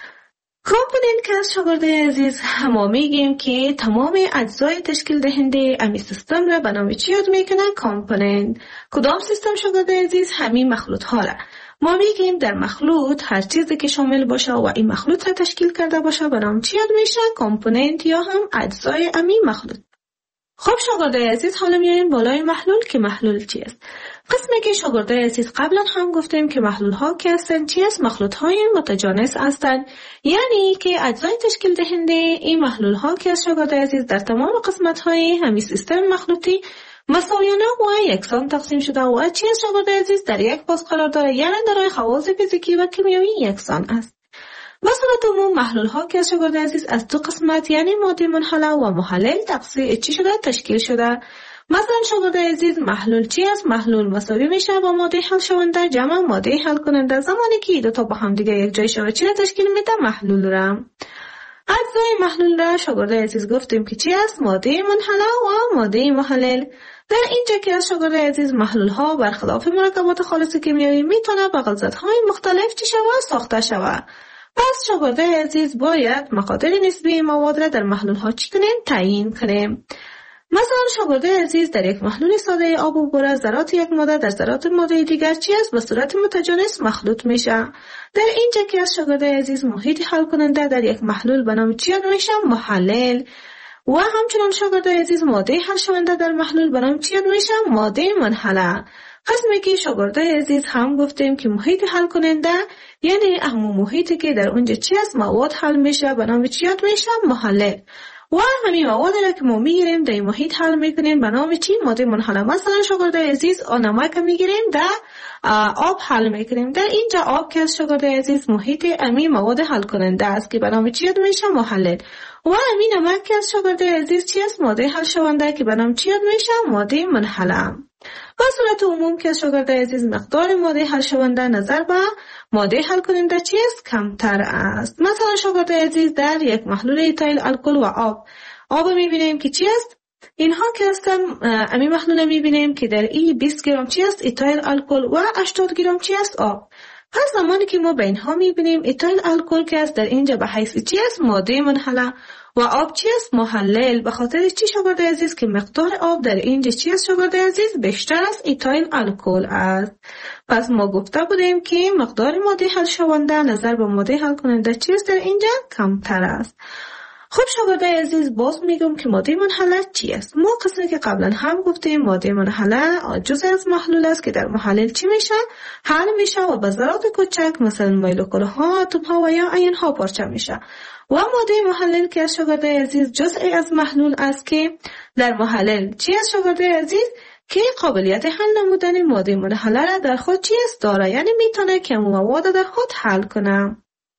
کامپوننت که از شاگردای عزیز ما میگیم که تمام اجزای تشکیل دهنده امی سیستم را به نام چی یاد میکنه؟ کامپوننت. کدام سیستم شاگردای عزیز؟ همین مخلوط ها را ما میگیم در مخلوط هر چیزی که شامل باشه و این مخلوط را تشکیل کرده باشه به نام چی یاد میشه؟ کامپوننت یا هم اجزای امی مخلوط. خب شاگردای عزیز حالا میایم بالای محلول که محلول چی است؟ قسمی که شاگردای عزیز قبلا هم گفتیم که محلول ها که هستن چی است؟ مخلوط های متجانس هستند. یعنی که اجزای تشکیل دهنده این محلول ها که از شاگردای عزیز در تمام قسمت های همین سیستم مخلوطی مساویانه و یکسان تقسیم شده و چی است شاگردای عزیز در یک فاز قرار داره. یعنی دارای خواص فیزیکی و کیمیایی یکسان است. به صورت عموم محلول ها که از شاگردای عزیز از دو قسمت یعنی ماده منحله و محلل تشکیل شده. مثلا شاگردای عزیز محلول چی است؟ محلول مساوی میشه با ماده حل شونده جمع ماده حل کننده. زمانی که دو تا با هم دیگه یک جای شود چی را تشکیل میده؟ محلول را. اجزای محلول را شاگردای عزیز گفتیم که چی است؟ ماده منحله و ماده محلل. در اینجا که از شاگردای عزیز محلول ها برخلاف مرکبات خالص کیمیایی میتونه با غلظت‌های مختلف چی شود؟ ساخته شود. پس شاگردای عزیز باید مقادیر نسبی مواد را در محلول ها چی کنیم؟ تعیین کنیم. مثلا شاگردای عزیز در یک محلول ساده آب و بوره ذرات یک ماده در ذرات ماده دیگر چی است؟ به صورت متجانس مخلوط میشه. در اینجا که از شاگردای عزیز محیط حل کننده در یک محلول به نام چی یاد میشه؟ محلل. و همچنان شاگردای عزیز ماده حل شونده در محلول به نام چی یاد میشه؟ ماده منحله. قسمی که شاگردای عزیز هم گفتیم که محیط حل کننده یعنی همون محیطی که در اونجا چی است؟ مواد حل میشه به نام چی یاد میشه؟ محلل. و همین مواد را که ما میگیریم در محیط حل میکنیم به نام چی؟ ماده منحله. مثلا شاگردای عزیز نمک میگیریم در آب حل میکنیم. در اینجا آب که از شاگردای عزیز محیط امی مواد حل کننده است که به نام چی یاد میشه؟ محلل. و همین نمک که از شاگردای عزیز چی است؟ ماده حل شونده که به نام چی یاد میشه؟ ماده منحله. به صورت عموم که شاگردای عزیز مقدار ماده حل شونده نظر به ماده حل کننده چی است؟ کمتر است. مثلا شاگردای عزیز در یک محلول ایتایل الکل و آب میبینیم که چی است؟ اینها که هستن امی محلول میبینیم که در این 20 گرم چی است؟ ایتایل الکل و 80 گرم چی است؟ آب. پس زمانی که ما به اینها میبینیم ایتایل الکل که است در اینجا به حیث چی است؟ ماده منحله و آب چی است؟ محلل. به خاطر چی شاگردای عزیز که مقدار آب در اینجا چی است شاگردای عزیز؟ بیشتر از ایتایل الکل است. پس ما گفته بودیم که مقدار ماده حل شونده نظر به ماده حل کننده چی است در اینجا؟ کمتر است. خب شاگردای عزیز باز میگم که ماده منحله چی است؟ ما قسمی که قبلا هم گفتیم ماده منحله جزء از محلول است که در محلل چی میشه؟ حل میشه و به ذرات کوچک مثلا مولکول ها، اتم ها و یا آیون ها پارچه میشه. و ماده محلل که از شاگردای عزیز جزء از محلول است که در محلل چی است شاگردای عزیز؟ که قابلیت حل نمودن ماده منحله را در خود چی است؟ داره. یعنی میتونه که مواد در خود حل کنه.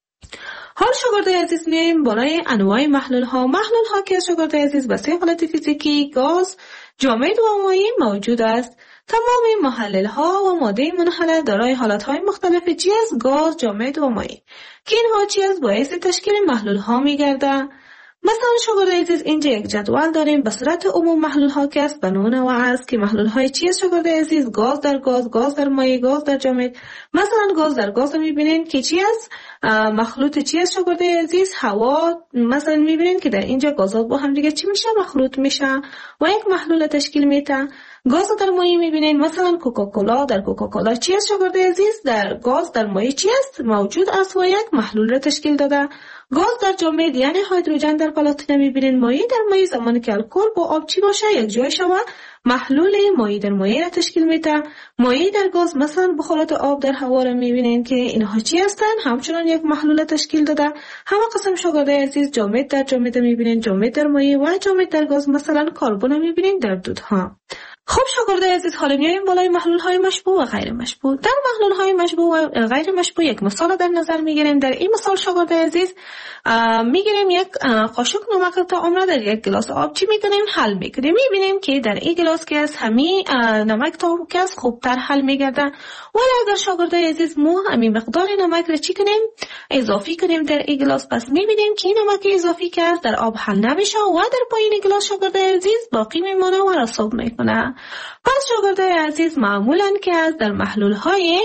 حال شاگردای عزیز میایم بالای انواع محلول ها که شاگردای عزیز به سه حالت فیزیکی گاز، جامد و مایع موجود است. تمام محلل ها و ماده منحله دارای حالت های مختلف جز گاز، جامد و مایع که اینها چیز باعث تشکیل محلول ها میگرده. مثلا شاگرد عزیز اینجا یک جدول داریم به صورت عموم محلول ها که است به نوع است که محلول های چی است شاگرد عزیز؟ گاز در گاز، گاز در مایع، گاز در جامد. مثلا گاز در گاز میبینین که چی است؟ مخلوط چی است شاگرد عزیز؟ هوا. مثلا میبینین که در اینجا گازات با هم دیگه چی میشه؟ مخلوط میشه و یک محلول تشکیل میده. گاز در مایع میبینین مثلا کوکاکولا، در کوکاکولا چی است شاگرد عزیز؟ در گاز در مایع چی است؟ موجود است و یک محلول را تشکیل داده. گاز در جامد یعنی هیدروژن در پلاتین میبینین. مایع در مایع زمانی که الکل با آب چی باشه یک جای شما محلول مایع در مایع را تشکیل میده. مایع در گاز مثلا بخارات آب در هوا را میبینین که اینها چی هستن؟ همچنان یک محلول تشکیل داده. همه قسم شاگرد عزیز جامد در جامد میبینین، جامد در مایع و جامد در گاز مثلا کربن میبینین در دودها. خب شاگرد عزیز حالا میایم بالای محلول های مشبوع و غیر مشبوع. در محلول های مشبوع و غیر مشبوع یک مثال در نظر میگیریم. در این مثال شاگرد عزیز میگیریم یک قاشق نمک تا عمر در یک گلاس آب چی میکنیم؟ حل میکنیم. میبینیم که در این گلاس که از همین نمک تا که از خوبتر حل میگردن. ولی اگر شاگرد عزیز مو همین مقدار نمک را چی کنیم؟ اضافی کنیم در این گلاس، پس میبینیم که نمک اضافی که از در آب حل نمیشه و در پایین گلاس شاگرد عزیز باقی میمونه و رسوب میکنه. پس شاگرد عزیز معمولاً که از در محلول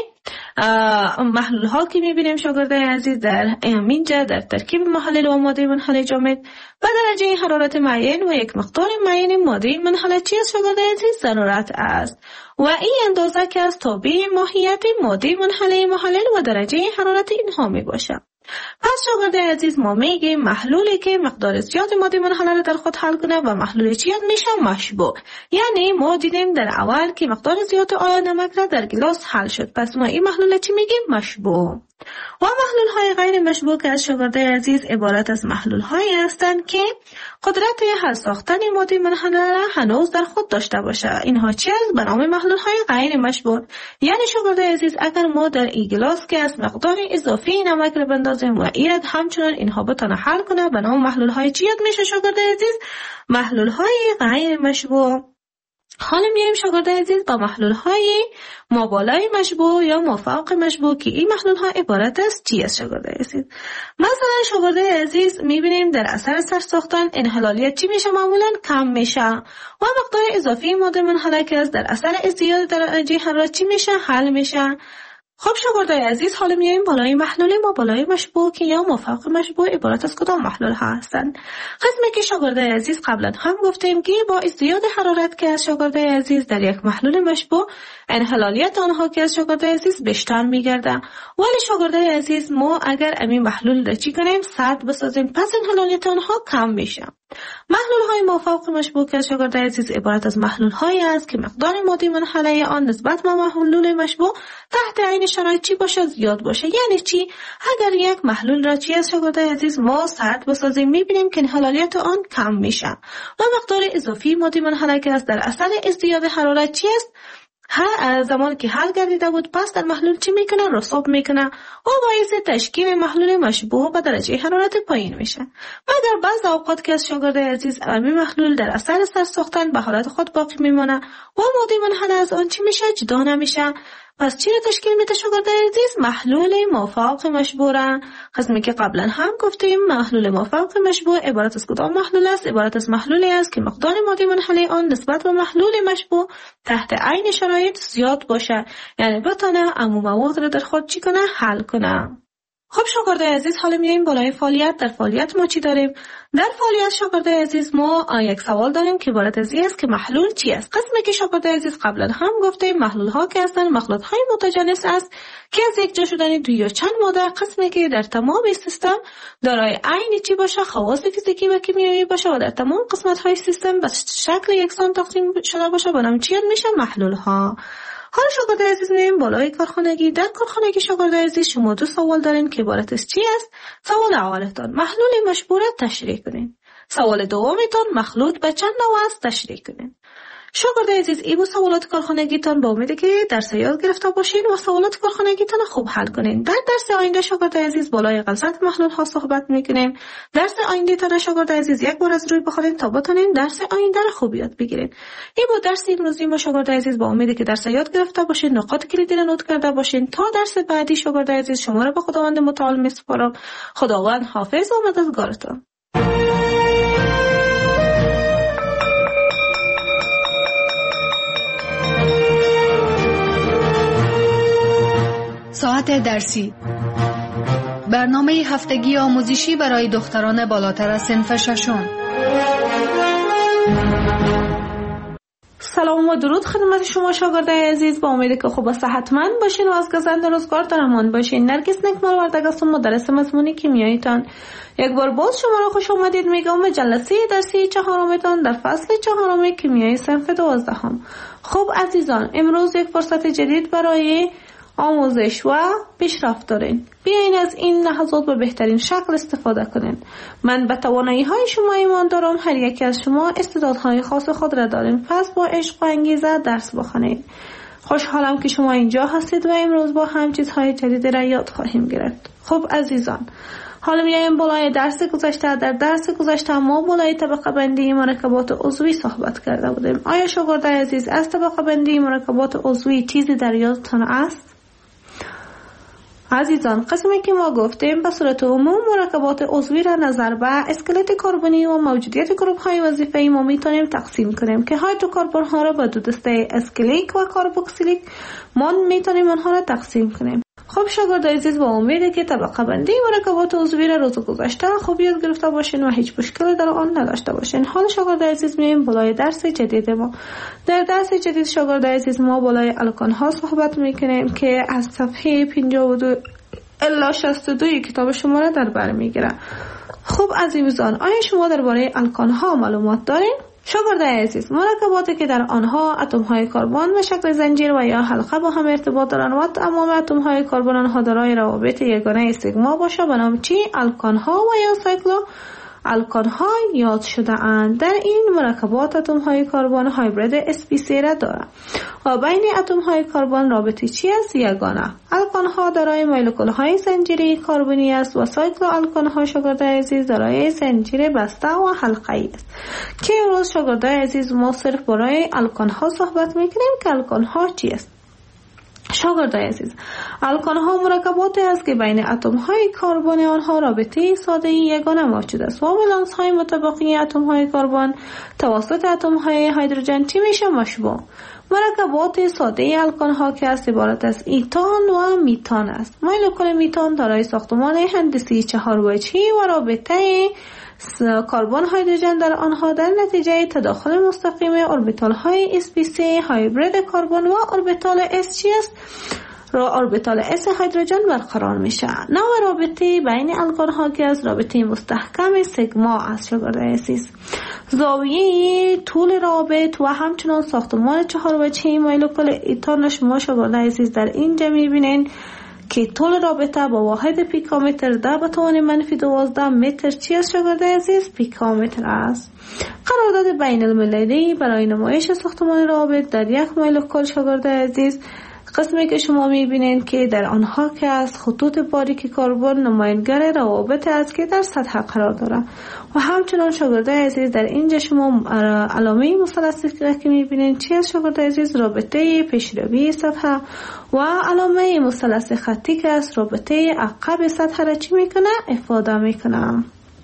ها که میبینیم شاگرد عزیز در اینجا در ترکیب محلل و ماده منحله جامد به درجه حرارت معین و یک مقدار معین ماده منحله چی است شاگرد عزیز؟ ضرورت است و این اندازه که از تابع ماهیت ماده منحله محلل و درجه حرارت اینها می باشه. پس شاگرد عزیز ما میگیم محلولی که مقدار زیاد ماده منحله را در خود حل کنه و محلول چی میشه؟ مشبوع. یعنی ما دیدیم در اول که مقدار زیاد نمک را در گلاس حل شد، پس ما این محلول چی میگیم؟ مشبوع. و محلول های غیر مشبوع که از شاگرد عزیز عبارت از محلول هایی هستند که قدرت حل ساختن ماده منحله را هنوز در خود داشته باشه. اینها چی است؟ به نام محلول های غیر مشبوع. یعنی شاگرد عزیز اگر ما در این گلاس که از مقدار اضافی نمک را بندازیم و ایراد همچنان اینها بتونه حل کنه، به نام محلول های چی میشه شاگرد عزیز؟ محلول های غیر مشبوع. حالا میایم شاگرد عزیز با محلول های مابالای مشبوع یا مافوق مشبوع که این محلول ها عبارت است چی است شاگرد عزیز؟ مثلا شاگرد عزیز میبینیم در اثر سرساختن انحلالیت چی میشه؟ معمولا کم میشه و مقدار اضافی ماده منحله که در اثر ازدیاد درجه حرارت چی میشه؟ حل میشه. خب شاگرد عزیز حالا میایم بالای محلول مابالای مشبوع که یا مافوق مشبوع عبارت از کدام محلول ها هستند؟ قسمی که شاگرد عزیز قبلا هم گفتیم که با ازدیاد حرارت که از شاگرد عزیز در یک محلول مشبوع انحلالیت آنها که از شاگرد عزیز بیشتر میگرده. ولی شاگرد عزیز ما اگر این محلول را چی کنیم؟ سرد بسازیم، پس انحلالیت آنها کم میشه. محلول های مافوق مشبوع که شاگرد عزیز عبارت از محلول هایی است که مقدار ماده منحله آن نسبت به محلول مشبوع تحت عین شرایط چی باشه؟ زیاد باشه. یعنی چی؟ اگر یک محلول را چی از شاگرد عزیز ما سرد بسازیم میبینیم که انحلالیت آن کم میشه و مقدار اضافی ماده منحله که در اثر ازدیاد حرارت چی است؟ زمانی که حل گردیده بود پس در محلول چی میکنه؟ رسوب میکنه و باعث تشکیل محلول مشبوع به درجه حرارت پایین میشه. مگر بعض اوقات که از شاگرد عزیز این محلول در اثر سرساختن به حالت خود باقی میمونه و ماده منحله از آن چی میشه؟ جدا نمیشه. پس چی را تشکیل میده شاگرد عزیز؟ محلول مافوق مشبوع. قسمی که قبلا هم گفتیم محلول مافوق مشبوع عبارت از کدام محلول است؟ عبارت از محلولی است که مقدار ماده منحله آن نسبت به محلول مشبوع تحت عین شرایط زیاد باشه، یعنی بتونه عموم مواد را در خود چی کنه؟ حل کنه. خب شاگرد عزیز حالا میایم بالای فعالیت. در فعالیت ما چی داریم؟ در فعالیت شاگرد عزیز ما یک سوال داریم که عبارت از این است که محلول چی است؟ قسمی که شاگرد عزیز قبلا هم گفتیم محلول ها که هستند مخلوط های متجانس است که از یک جا شدن دو یا چند ماده، قسمی که در تمام سیستم دارای عین چی باشه؟ خواص فیزیکی و کیمیایی باشه و در تمام قسمت های سیستم به شکل یکسان تقسیم شده باشه، به نام چی میشه؟ محلول ها. حالا شاگرد عزیز میریم بالای کارخانگی. در کارخانگی شاگرد عزیز شما دو سوال دارین که عبارت از چی است؟ سوال اولتان محلول مشبوع را تشریح کنین. سوال دومتان مخلوط به چند نوع است؟ تشریح کنین. شاگردای عزیز، این سوالات کارخانگیتان با امیدی که درس یاد گرفته باشین و سوالات کارخانگیتان خوب حل کنین. در درس آینده شاگردای عزیز بالای غلظت محلول ها صحبت میکنیم. درس آینده تان شاگردای عزیز یک بار از روی بخورین تا بتونین درس آینده را خوب یاد بگیرین. این بود درس امروزی ما شاگردای عزیز، با امیدی که درس یاد گرفته باشین، نقاط کلیدی را نوت کرده باشین. تا درس بعدی شاگردای عزیز شما را به خداوند متعال میسپارم. خداوند حافظ و مددگارتان. ساعت درسی، برنامه هفتگی آموزشی برای دختران بالاتر از صنف ششم. سلام و درود خدمت شما شاگردای عزیز، با امیدی که خوب و صحتمند باشین و از گزند روزگار در امان باشین. نرگس نکمال وردگ هستم، مدرس مضمون کیمیاییتان. یک بار باز شما را خوش آمدید میگم به جلسه درسی چهارمتان در فصل چهارم کیمیای صنف 12. خب عزیزان، امروز یک فرصت جدید برای آموزش و پیشرفت دارین. بیاین از این لحظات به بهترین شکل استفاده کنین. من به توانایی های شما ایمان دارم. هر یکی از شما استعدادهای خاص خود را دارین. پس با عشق و انگیزه درس بخونید. خوشحالم که شما اینجا هستید و امروز با هم چیزهای جدید را یاد خواهیم گرفت. خب عزیزان، حالا میایم بالای درس گذشته. در درس گذشته ما بالای طبقه بندی مرکبات عضوی صحبت کرده بودیم. آیا شاگردای عزیز از طبقه بندی مرکبات عضوی چیزی در یادتان است؟ عزیزان، قسمی که ما گفتیم به صورت عموم مرکبات عضوی را نظر به اسکلت کربنی و موجودیت گروپ های وظیفه‌ای ما میتونیم تقسیم کنیم که هیدروکربن ها را به دو دسته اسکلیک و کاربوکسیلیک ما میتونیم آنها را تقسیم کنیم. خب شاگردای عزیز، با امیده که طبقه بندی مرکبات عضوی را روز گذشته خوب یاد گرفته باشین و هیچ مشکلی در آن نداشته باشین. حالا شاگردای عزیز میایم بالای درس جدید ما. در درس جدید شاگردای عزیز ما بالای الکان ها صحبت میکنیم که از صفحه 52 الی 62 کتاب شما را در بر میگیره. خب عزیزان، آیا شما درباره الکان ها معلومات دارین؟ شاگردای عزیز، مرکباتی که در آنها اتم های کربن به شکل زنجیر و یا حلقه با هم ارتباط دارند و تمام اتم های کربن آنها دارای روابط یگانه سیگما باشه به نام چی؟ الکان ها و یا سایکلو الکان ها یاد شده اند. در این مرکبات اتم های کربن هایبرید sp3 را دارند و بین اتم های کربن رابطه چی است؟ یگانه. الکان ها دارای مولکول های زنجیری کربنی است و سایکلو الکان ها شاگردای عزیز دارای زنجیر بسته و حلقه‌ای است که امروز شاگردای عزیز ما صرف برای الکان ها صحبت میکنیم که الکان ها چی است. شاگردای عزیز، الکان ها مرکباتی است که بین اتم های کربن آنها رابطه ساده یگانه موجود است و ولانس های متبقی اتم های کربن توسط اتم های هیدروژن چی میشه؟ مشبوع. مرکبات ساده الکان ها که است عبارت از ایتان و میتان است. مولکول میتان دارای ساختمان هندسی 4 وجهی و رابطه کربن هیدروژن در آنها در نتیجه تداخل مستقیم اوربیتال های sp3 هایبرید کربن و اوربیتال s چی است؟ اوربیتال s هیدروژن برقرار میشه. نوع رابطه بین الکان ها که از رابطه مستحکم سیگما است. شاگردای عزیز، زاویه طول رابط و همچنان ساختمان 4 وجهی مولکول ایتان شما شاگردای عزیز در اینجا میبینین که طول رابطه با واحد پیکومتر در به توان -12 متر چی است شاگردای عزیز؟ پیکومتر است. قرارداد بین المللی برای نمایش ساختمان رابط در یک مولکول شاگردای عزیز، قسمی که شما میبینید که در آنها که از خطوط باریک کربن نمایانگر روابط است که در سطح قرار دارد و همچنان شاگردای عزیز در اینجا شما علامه مثلثی که میبینید چی است شاگردای عزیز؟ رابطه پیشروی سطح و علامه مثلث خطی که است رابطه عقب سطح را چی میکنه؟ افاده میکنه.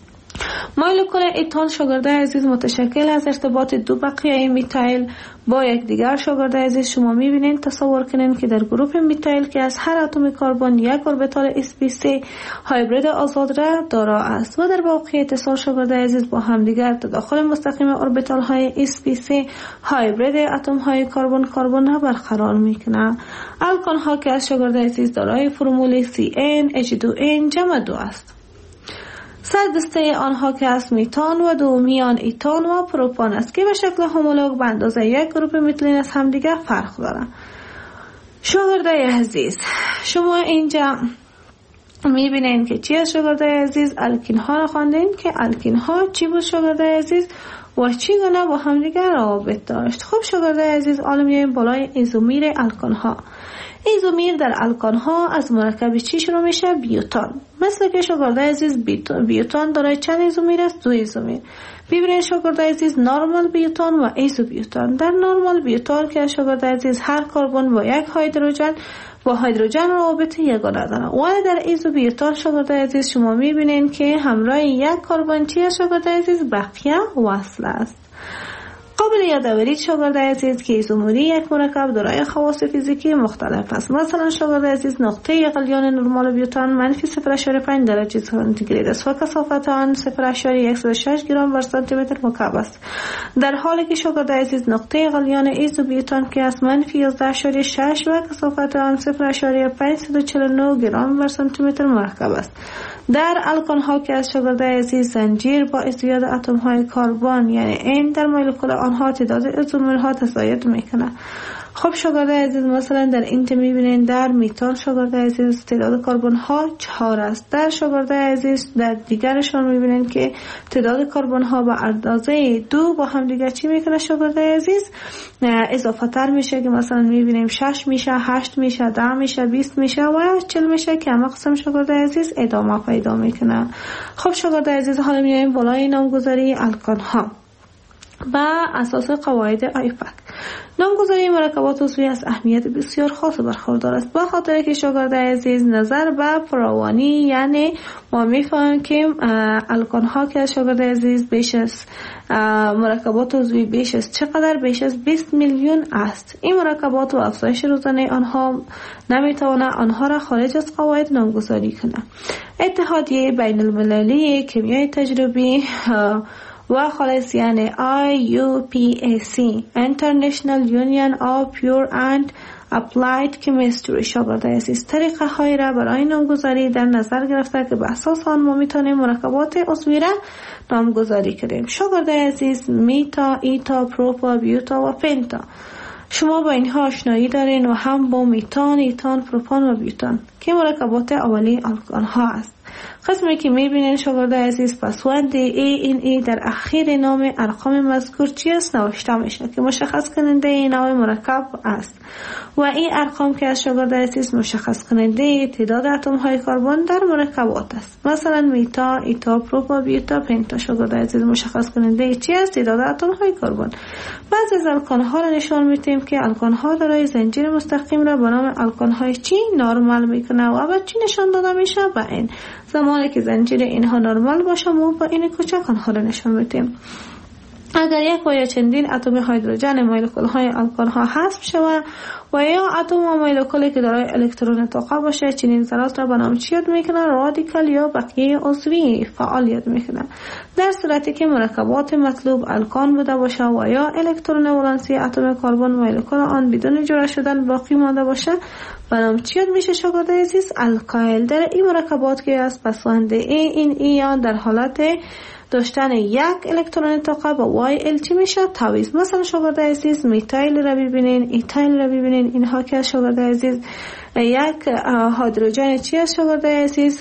مولکول ایتان شاگردای عزیز متشکل از ارتباط دو بقیه میتایل با یکدیگر. شاگردای عزیز شما میبینید، تصور کنید که در گروپ میتایل که از هر اتم کربن یک اوربیتال sp3 هایبرید آزاد را دارا است و در واقع اتصال شاگردای عزیز با همدیگر تداخل مستقیم اوربیتال های sp3 هایبرید اتم های کربن را برقرار میکنه. الکان ها که از شاگردای عزیز دارای فرمول CnH2n جمع 2 است. سردسته آنها که از میتان و دومیان ایتان و پروپان است که به شکل همولوگ به اندازه یک گروپ میتیلین از همدیگر فرق دارند. شاگردای عزیز شما اینجا میبینین که چی از شاگردای عزیز؟ الکین ها را خواندین که الکین ها چی بود شاگردای عزیز؟ و چگونه با همدیگر روابط داشت. خب شاگردای عزیز، حالا میایم بالای ایزومیر الکان ها. ایزومیر در الکان ها از مرکب چی شروع میشه؟ بیوتان. مثل که شاگردای عزیز بیوتان دارای چند ایزومیر است؟ 2 ایزومیر. ببینید شاگردای عزیز، نورمال بیوتان و ایزو بیوتان. در نورمال بیوتان که شاگردای عزیز هر کربن با یک هیدروژن روابط یگانه دارن، ولی در ایزو بیوتان شاگردای عزیز شما میبینید که همراه یک کربن چی است شاگردای عزیز؟ بقیه وصل است. قابل یادآوری شاگردای عزیز که ایزومری یک مرکب دارای خواص فیزیکی مختلف است. مثلا شاگردای عزیز، نقطه غلیان نرمال بیوتان -0.5 درجه سانتیگراد است و کثافت آن 0.106 گرم بر سانتی متر مکعب است، در حالی که شاگردای عزیز نقطه غلیان ایزو بیوتان که است -11.6 و کثافت آن 0.549 گرم بر سانتی متر مرکب است. در الکان ها که از شاگردای عزیز زنجیر با ازدیاد اتم های کربن یعنی این در مولکول آنها تعداد ایزومرها تزاید میکنه. خب شاگردای عزیز، مثلا در این میبینین در میتان شاگردای عزیز تعداد کربن ها 4 است. در شاگردای عزیز در دیگرشون میبینین که تعداد کربن ها به اندازه 2 با هم دیگه چی میکنه شاگردای عزیز؟ اضافه تر میشه که مثلا میبینیم 6 میشه، 8 میشه، 10 میشه، 20 میشه و 40 میشه که همه قسم شاگردای عزیز ادامه پیدا میکنه. خب شاگردای عزیز، حالا میایم بالای نامگذاری الکان ها با اساس قواعد آیپک. نامگذاری مرکبات عضوی از اهمیت بسیار خاص برخوردار است، به خاطر که شاگردای عزیز نظر به فراوانی، یعنی ما میفهمیم که الکان ها که شاگردای عزیز بیش از مرکبات عضوی بیش از چقدر؟ بیش از 20 میلیون است. این مرکبات و افزایش روزانه آنها نمیتونه آنها را خارج از قواعد نامگذاری کنه. اتحادیه بین المللی کیمیای تجربی و خالص یعنی IUPAC International Union of Pure and Applied Chemistry شاگردای عزیز طریقه های را برای نامگذاری در نظر گرفته که به اساس آن ما میتونیم مرکبات عضوی را نامگذاری کنیم. شاگردای عزیز، میتا، ایتا، پروپا، بیوتا و پنتا. شما با اینها آشنایی دارین و هم با میتان، ایتان، پروپان و بیوتان که مرکبات اولی الکان ها است. قسمی که میبینین شاگردای عزیز، پسوند ANA در اخیر نام ارقام مذکور چی است؟ نوشته میشه که مشخص کننده این نوع مرکب است و این ارقام که از شاگردای عزیز مشخص کننده تعداد اتم های کربن در مرکبات است. مثلا میتا، ایتا، پروپا، بیوتا، پنتا شاگردای عزیز مشخص کننده چی است؟ تعداد اتم های کربن. بعضی از الکان ها را نشان میدیم که الکان ها دارای زنجیر مستقیم را به نام الکان های چی نرمال میکنه و بعد چی نشان داده میشه؟ به این زمانی که زنجیر اینها نرمال باشه ما با این کوچک آنها را نشان میدیم. اگر یک و یا چندین اتم هیدروژن مولکول های الکان ها حذف شود و یا اتم و مولکولی که دارای الکترون طاقه باشه، چنین ذرات را به نام چی یاد میکنن؟ رادیکال یا بقیه عضوی فعال یاد میکنن. در صورتی که مرکبات مطلوب الکان بوده باشه و یا الکترون ولانسی اتم کربن مولکول آن بدون جدا شدن باقی مانده باشه، به نام چی یاد میشه شاگردای عزیز؟ الکایل. در این مرکبات که از پسوند این یا در حالت داشتن یک الکترون طاقه با وای چی میشه؟ تعویض. مثلا شاگردای عزیز، میتایل را ببینین، ایتایل را ببینین، اینها که از شاگردای عزیز یک هیدروژن چی است شاگردای عزیز؟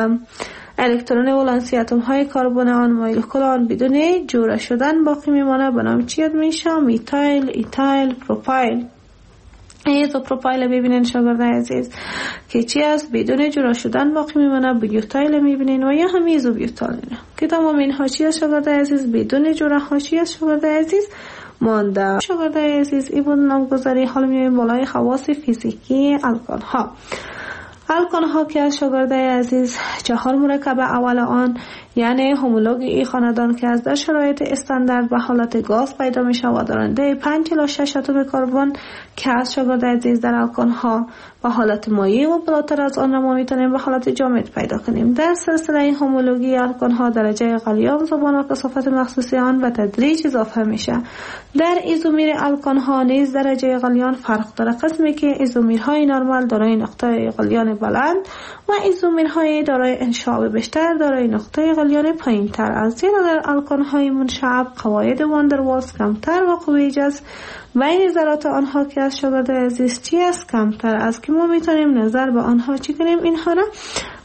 الکترون ولانسی اتم های کربن آن مولکول آن بدون جوره شدن باقی میمانه، به نام چی یاد میشه؟ میتایل، ایتایل، پروپایل. ایزوپروپایل ببینین شاگردای عزیز که چی است؟ بدون جدا شدن باقی میمونه. بیوتایل میبینین و یا هم ایزوبیوتایل که تمام اینها چی است شاگردای عزیز؟ بدون جدا ها چی است شاگردای عزیز؟ مانده. شاگردای عزیز، این بود نامگذاری. حالا میایم بالای خواص فیزیکی الکان ها. الکان ها که از شاگردای عزیز 4 مرکب اول آن یعنی هومولوگ ای خاندان که از در شرایط استاندارد به حالت گاز پیدا می شود دارنده 5 الی 6 اتم کربن که از شاگردای عزیز در الکان ها به حالت مایع و بالاتر از آن را ما میتونیم به حالت جامد پیدا کنیم. در سلسله هومولوژی الکان ها درجه غلیان زبان و کثافت مخصوصی آن به تدریج اضافه میشه. در ایزومیر الکان ها نیز درجه غلیان فرق داره، قسمی که ایزومیرهای نرمال دارای نقطه غلیان بلند و ایزومیرهای دارای انشعاب بیشتر دارای نقطه غلیان پایین‌تر است. زیرا در الکان های منشعب قواعد واندروالز کمتر و قوه جذب بین ذرات آنها که از شاگردای عزیز چی است؟ کمتر است که ما میتونیم نظر به آنها چی کنیم؟ اینها را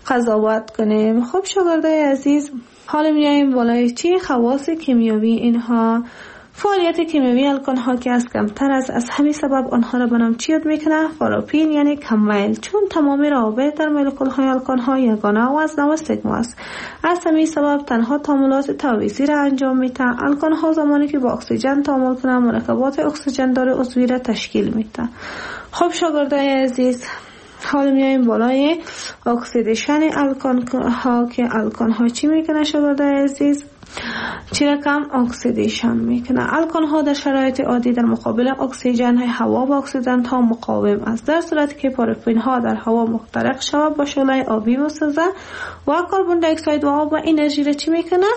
قضاوت کنیم. خب شاگردای عزیز، حالا میایم بالای چی؟ خواص کیمیایی اینها. فعالیت کیمیایی الکل ها که از کمتر است، از همین سبب آنها را به نام چی یاد میکنه؟ پاراپین، یعنی کم میل، چون تمام روابط در مولکول های الکل ها یگانه و از نوع سیگما است. از همین سبب تنها تعاملات تعویضی را انجام میده. الکل ها زمانی که با اکسیژن تعامل کنند مرکبات اکسیژن دار عضوی را تشکیل میده. خب شاگردای عزیز، حالا میایم بالای اکسیدیشن الکل ها که الکل ها چی میکنه شاگردای عزیز؟ چی رقم اکسیدیشن میکنه. الکل ها در شرایط عادی در مقابل اکسیژن هوا و اکسیدنت ها مقاوم است، در صورتی که پارافین ها در هوا محترق شود با شعله آبی میسازه و کربن دی اکساید و آب و انرژی را چی میکنه؟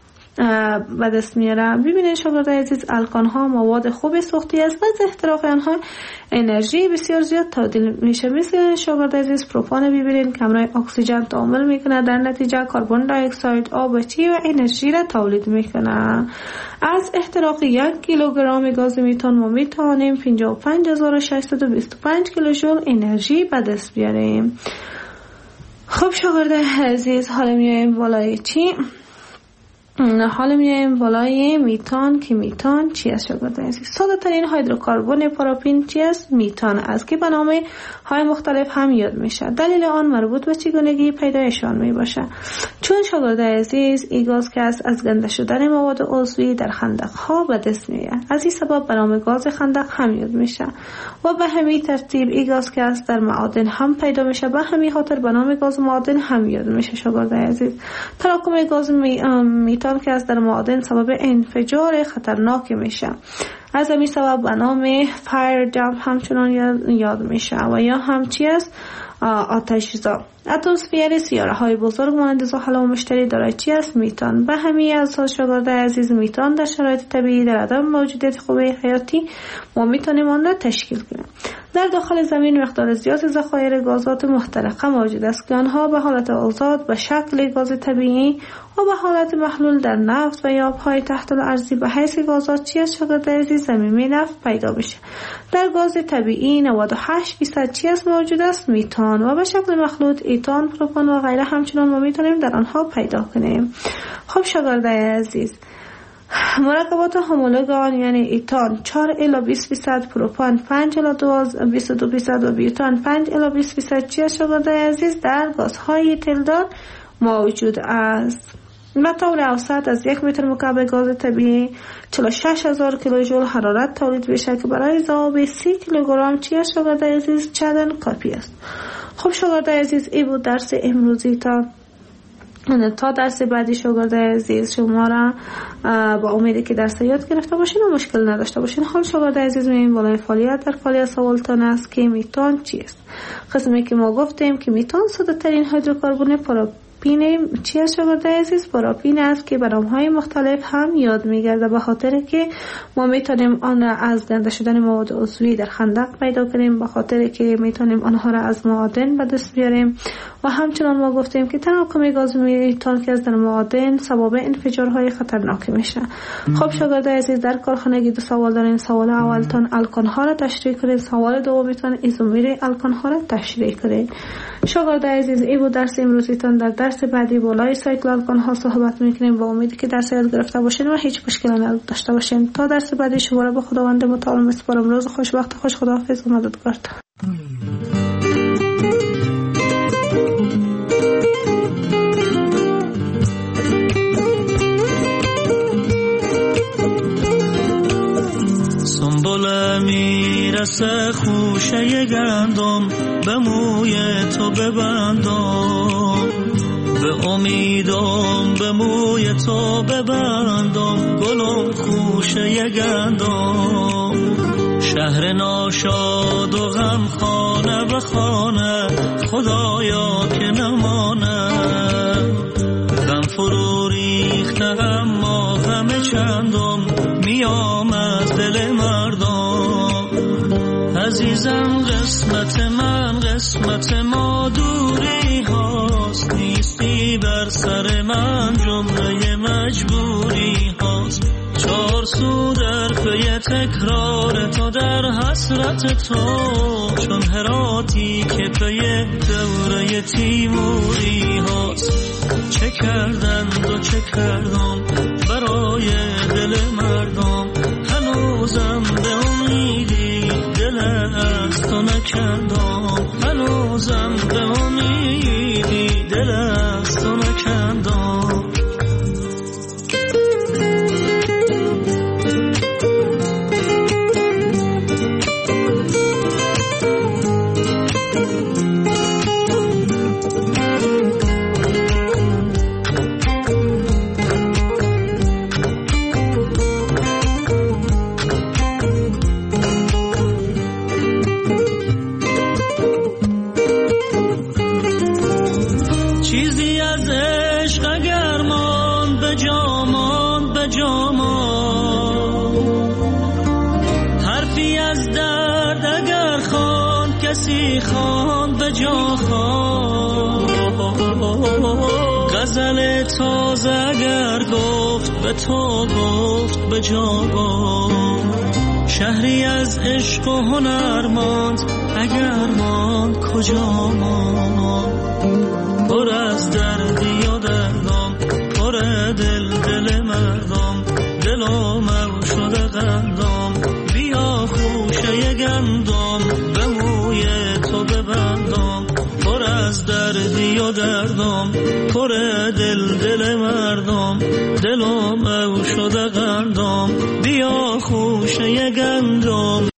به دست میاره. ببینید شاگردای عزیز، الکل ها مواد خوب سوختی است و از احتراق آنها انرژی بسیار زیاد تبدیل میشه. مثل شاگردای عزیز پروپان ببینید که همراه اکسیژن تعامل میکنه، در نتیجه کربن دی اکساید، آب و انرژی را تولید میکنه. از احتراق 1 کیلوگرم گاز میتان ما میتوانیم 55625 کیلوژول انرژی به دست بیاریم. خب شاگردای عزیز، حالا میایم بالای چی؟ حالا میایم بالای میتان که میتان چی است شاگردان عزیز؟ ساده ترین هیدروکربن پاراپین چی است؟ میتان است که به نام های مختلف هم یاد میشه. دلیل آن مربوط به چگونگی پیدایشان می باشه. چون شاگردان عزیز، این گاز که است از گنده شدن مواد عضوی در خندق ها به دست میاد، از این سبب به نام گاز خندق هم یاد میشه و به همین ترتیب این گاز که است در معادن هم پیدا میشه، به همین خاطر به نام گاز معادن هم یاد میشه شاگردان عزیز. تراکم گاز میتان که از در معادن سبب انفجار خطرناک میشه، از همین سبب به نام فایر جمپ همچنان یاد میشه و یا هم چی است؟ آتش‌زا. اتمسفر سیاره های بزرگ مانند زحل و مشتری دارای چی است؟ میتان. به همین اساس شاگردای عزیز، میتان در شرایط طبیعی در عدم موجودیت خوبه حیاتی ما میتونیم آن را تشکیل کنیم. در داخل زمین مقدار زیادی ذخایر گازات محترقه موجود است که آنها به حالت آزاد به شکل گاز طبیعی و به حالت محلول در نفت و یا آبهای تحت الارضی به حیث گازات چی است شاگردای عزیز؟ زمینی نفت پیدا میشه. در گاز طبیعی 98% چی است موجود است؟ میتان و به شکل مخلوط ایتان، پروپان و غیره همچنان ما میتونیم در آنها پیدا کنیم. خب شاگردای عزیز، مرکبات همولوگ آن یعنی ایتان 4 الی 20%، پروپان 5 الی 22% و بیوتان 5 الی 20% چی است شاگردای عزیز؟ در گازهای تلدار موجود است. به طور اوسط از 1 متر مکعب گاز طبیعی 46000 کیلوژول حرارت تولید میشه که برای ذوب 30 کیلوگرم چی است شاگردای عزیز؟ چندان کافی است. خب شاگردای عزیز، این بود درس امروزی. تا درس بعدی شاگردای عزیز شما را با امیدی که درس یاد گرفته باشین و مشکل نداشته باشین. حال شاگردای عزیز، میایم بالای فعالیت. در فعالیت سوالتان است که میتان چیست؟ قسمی که ما گفتیم که میتان ساده ترین هیدروکربن پاراپین چی است شاگردای عزیز؟ پاراپین است که به نام‌های مختلف هم یاد می‌گرده، به خاطر که ما میتونیم آن را از گنده شدن مواد عضوی در خندق پیدا کنیم، به خاطر که میتونیم آنها را از معادن به دست بیاریم و همچنان ما گفتیم که تراکم گاز میتان که از در معادن سبب انفجارهای خطرناک میشه. خب شاگردای عزیز، در کارخانگی 2 سوال دارین. سوال اولتان الکن ها را تشریح کنید، سوال دومیتان ایزومر الکن ها را تشریح کنید. شاگردای عزیز، این بود درس امروزیتان. در درس بعدی بالای سایکل الکن ها صحبت میکنیم. با امیدی که درس یاد گرفته باشین و هیچ مشکلی نداشته باشین. تا درس بعدی شما را به خداوند متعال میسپارم. روز خوش، وقت خوش، خداحافظ و مددگار. سنبل میرسه خوشه گندم، به موی تو ببندم، به امیدم به موی تو ببندم، گلم خوشه گندم. شهر ناشاد و غم خانه به خانه، خدایا که نمانه. غم فرو ریخته اما غم چندم، میام از دل مردم. عزیزم قسمت من، قسمت ما دوری هاست، نیستی بر سر من، جمله مجبوری هاست. 4 سو در جلوی تکرار تو در حسرت تو، چون هراتی که پی دوره تیموری هاست. چه کردند و چه کردم برای دل مردم، هنوزم به امیدی دل از تو نکندم، هنوزم به امیدی دل از تو نکندم. غزل تازه اگر گفت به تو گفت به جا گفت، شهری از عشق و هنر ماند اگر ماند کجا ماند. پر از دردی و دردم، پر دل مردم، دلم او شده قندم. بیا خوشه گندم به موی تو ببندم، پر از دردی و دردم، پر دل مردم، دلم او شده قندم. بیا خوشه گندم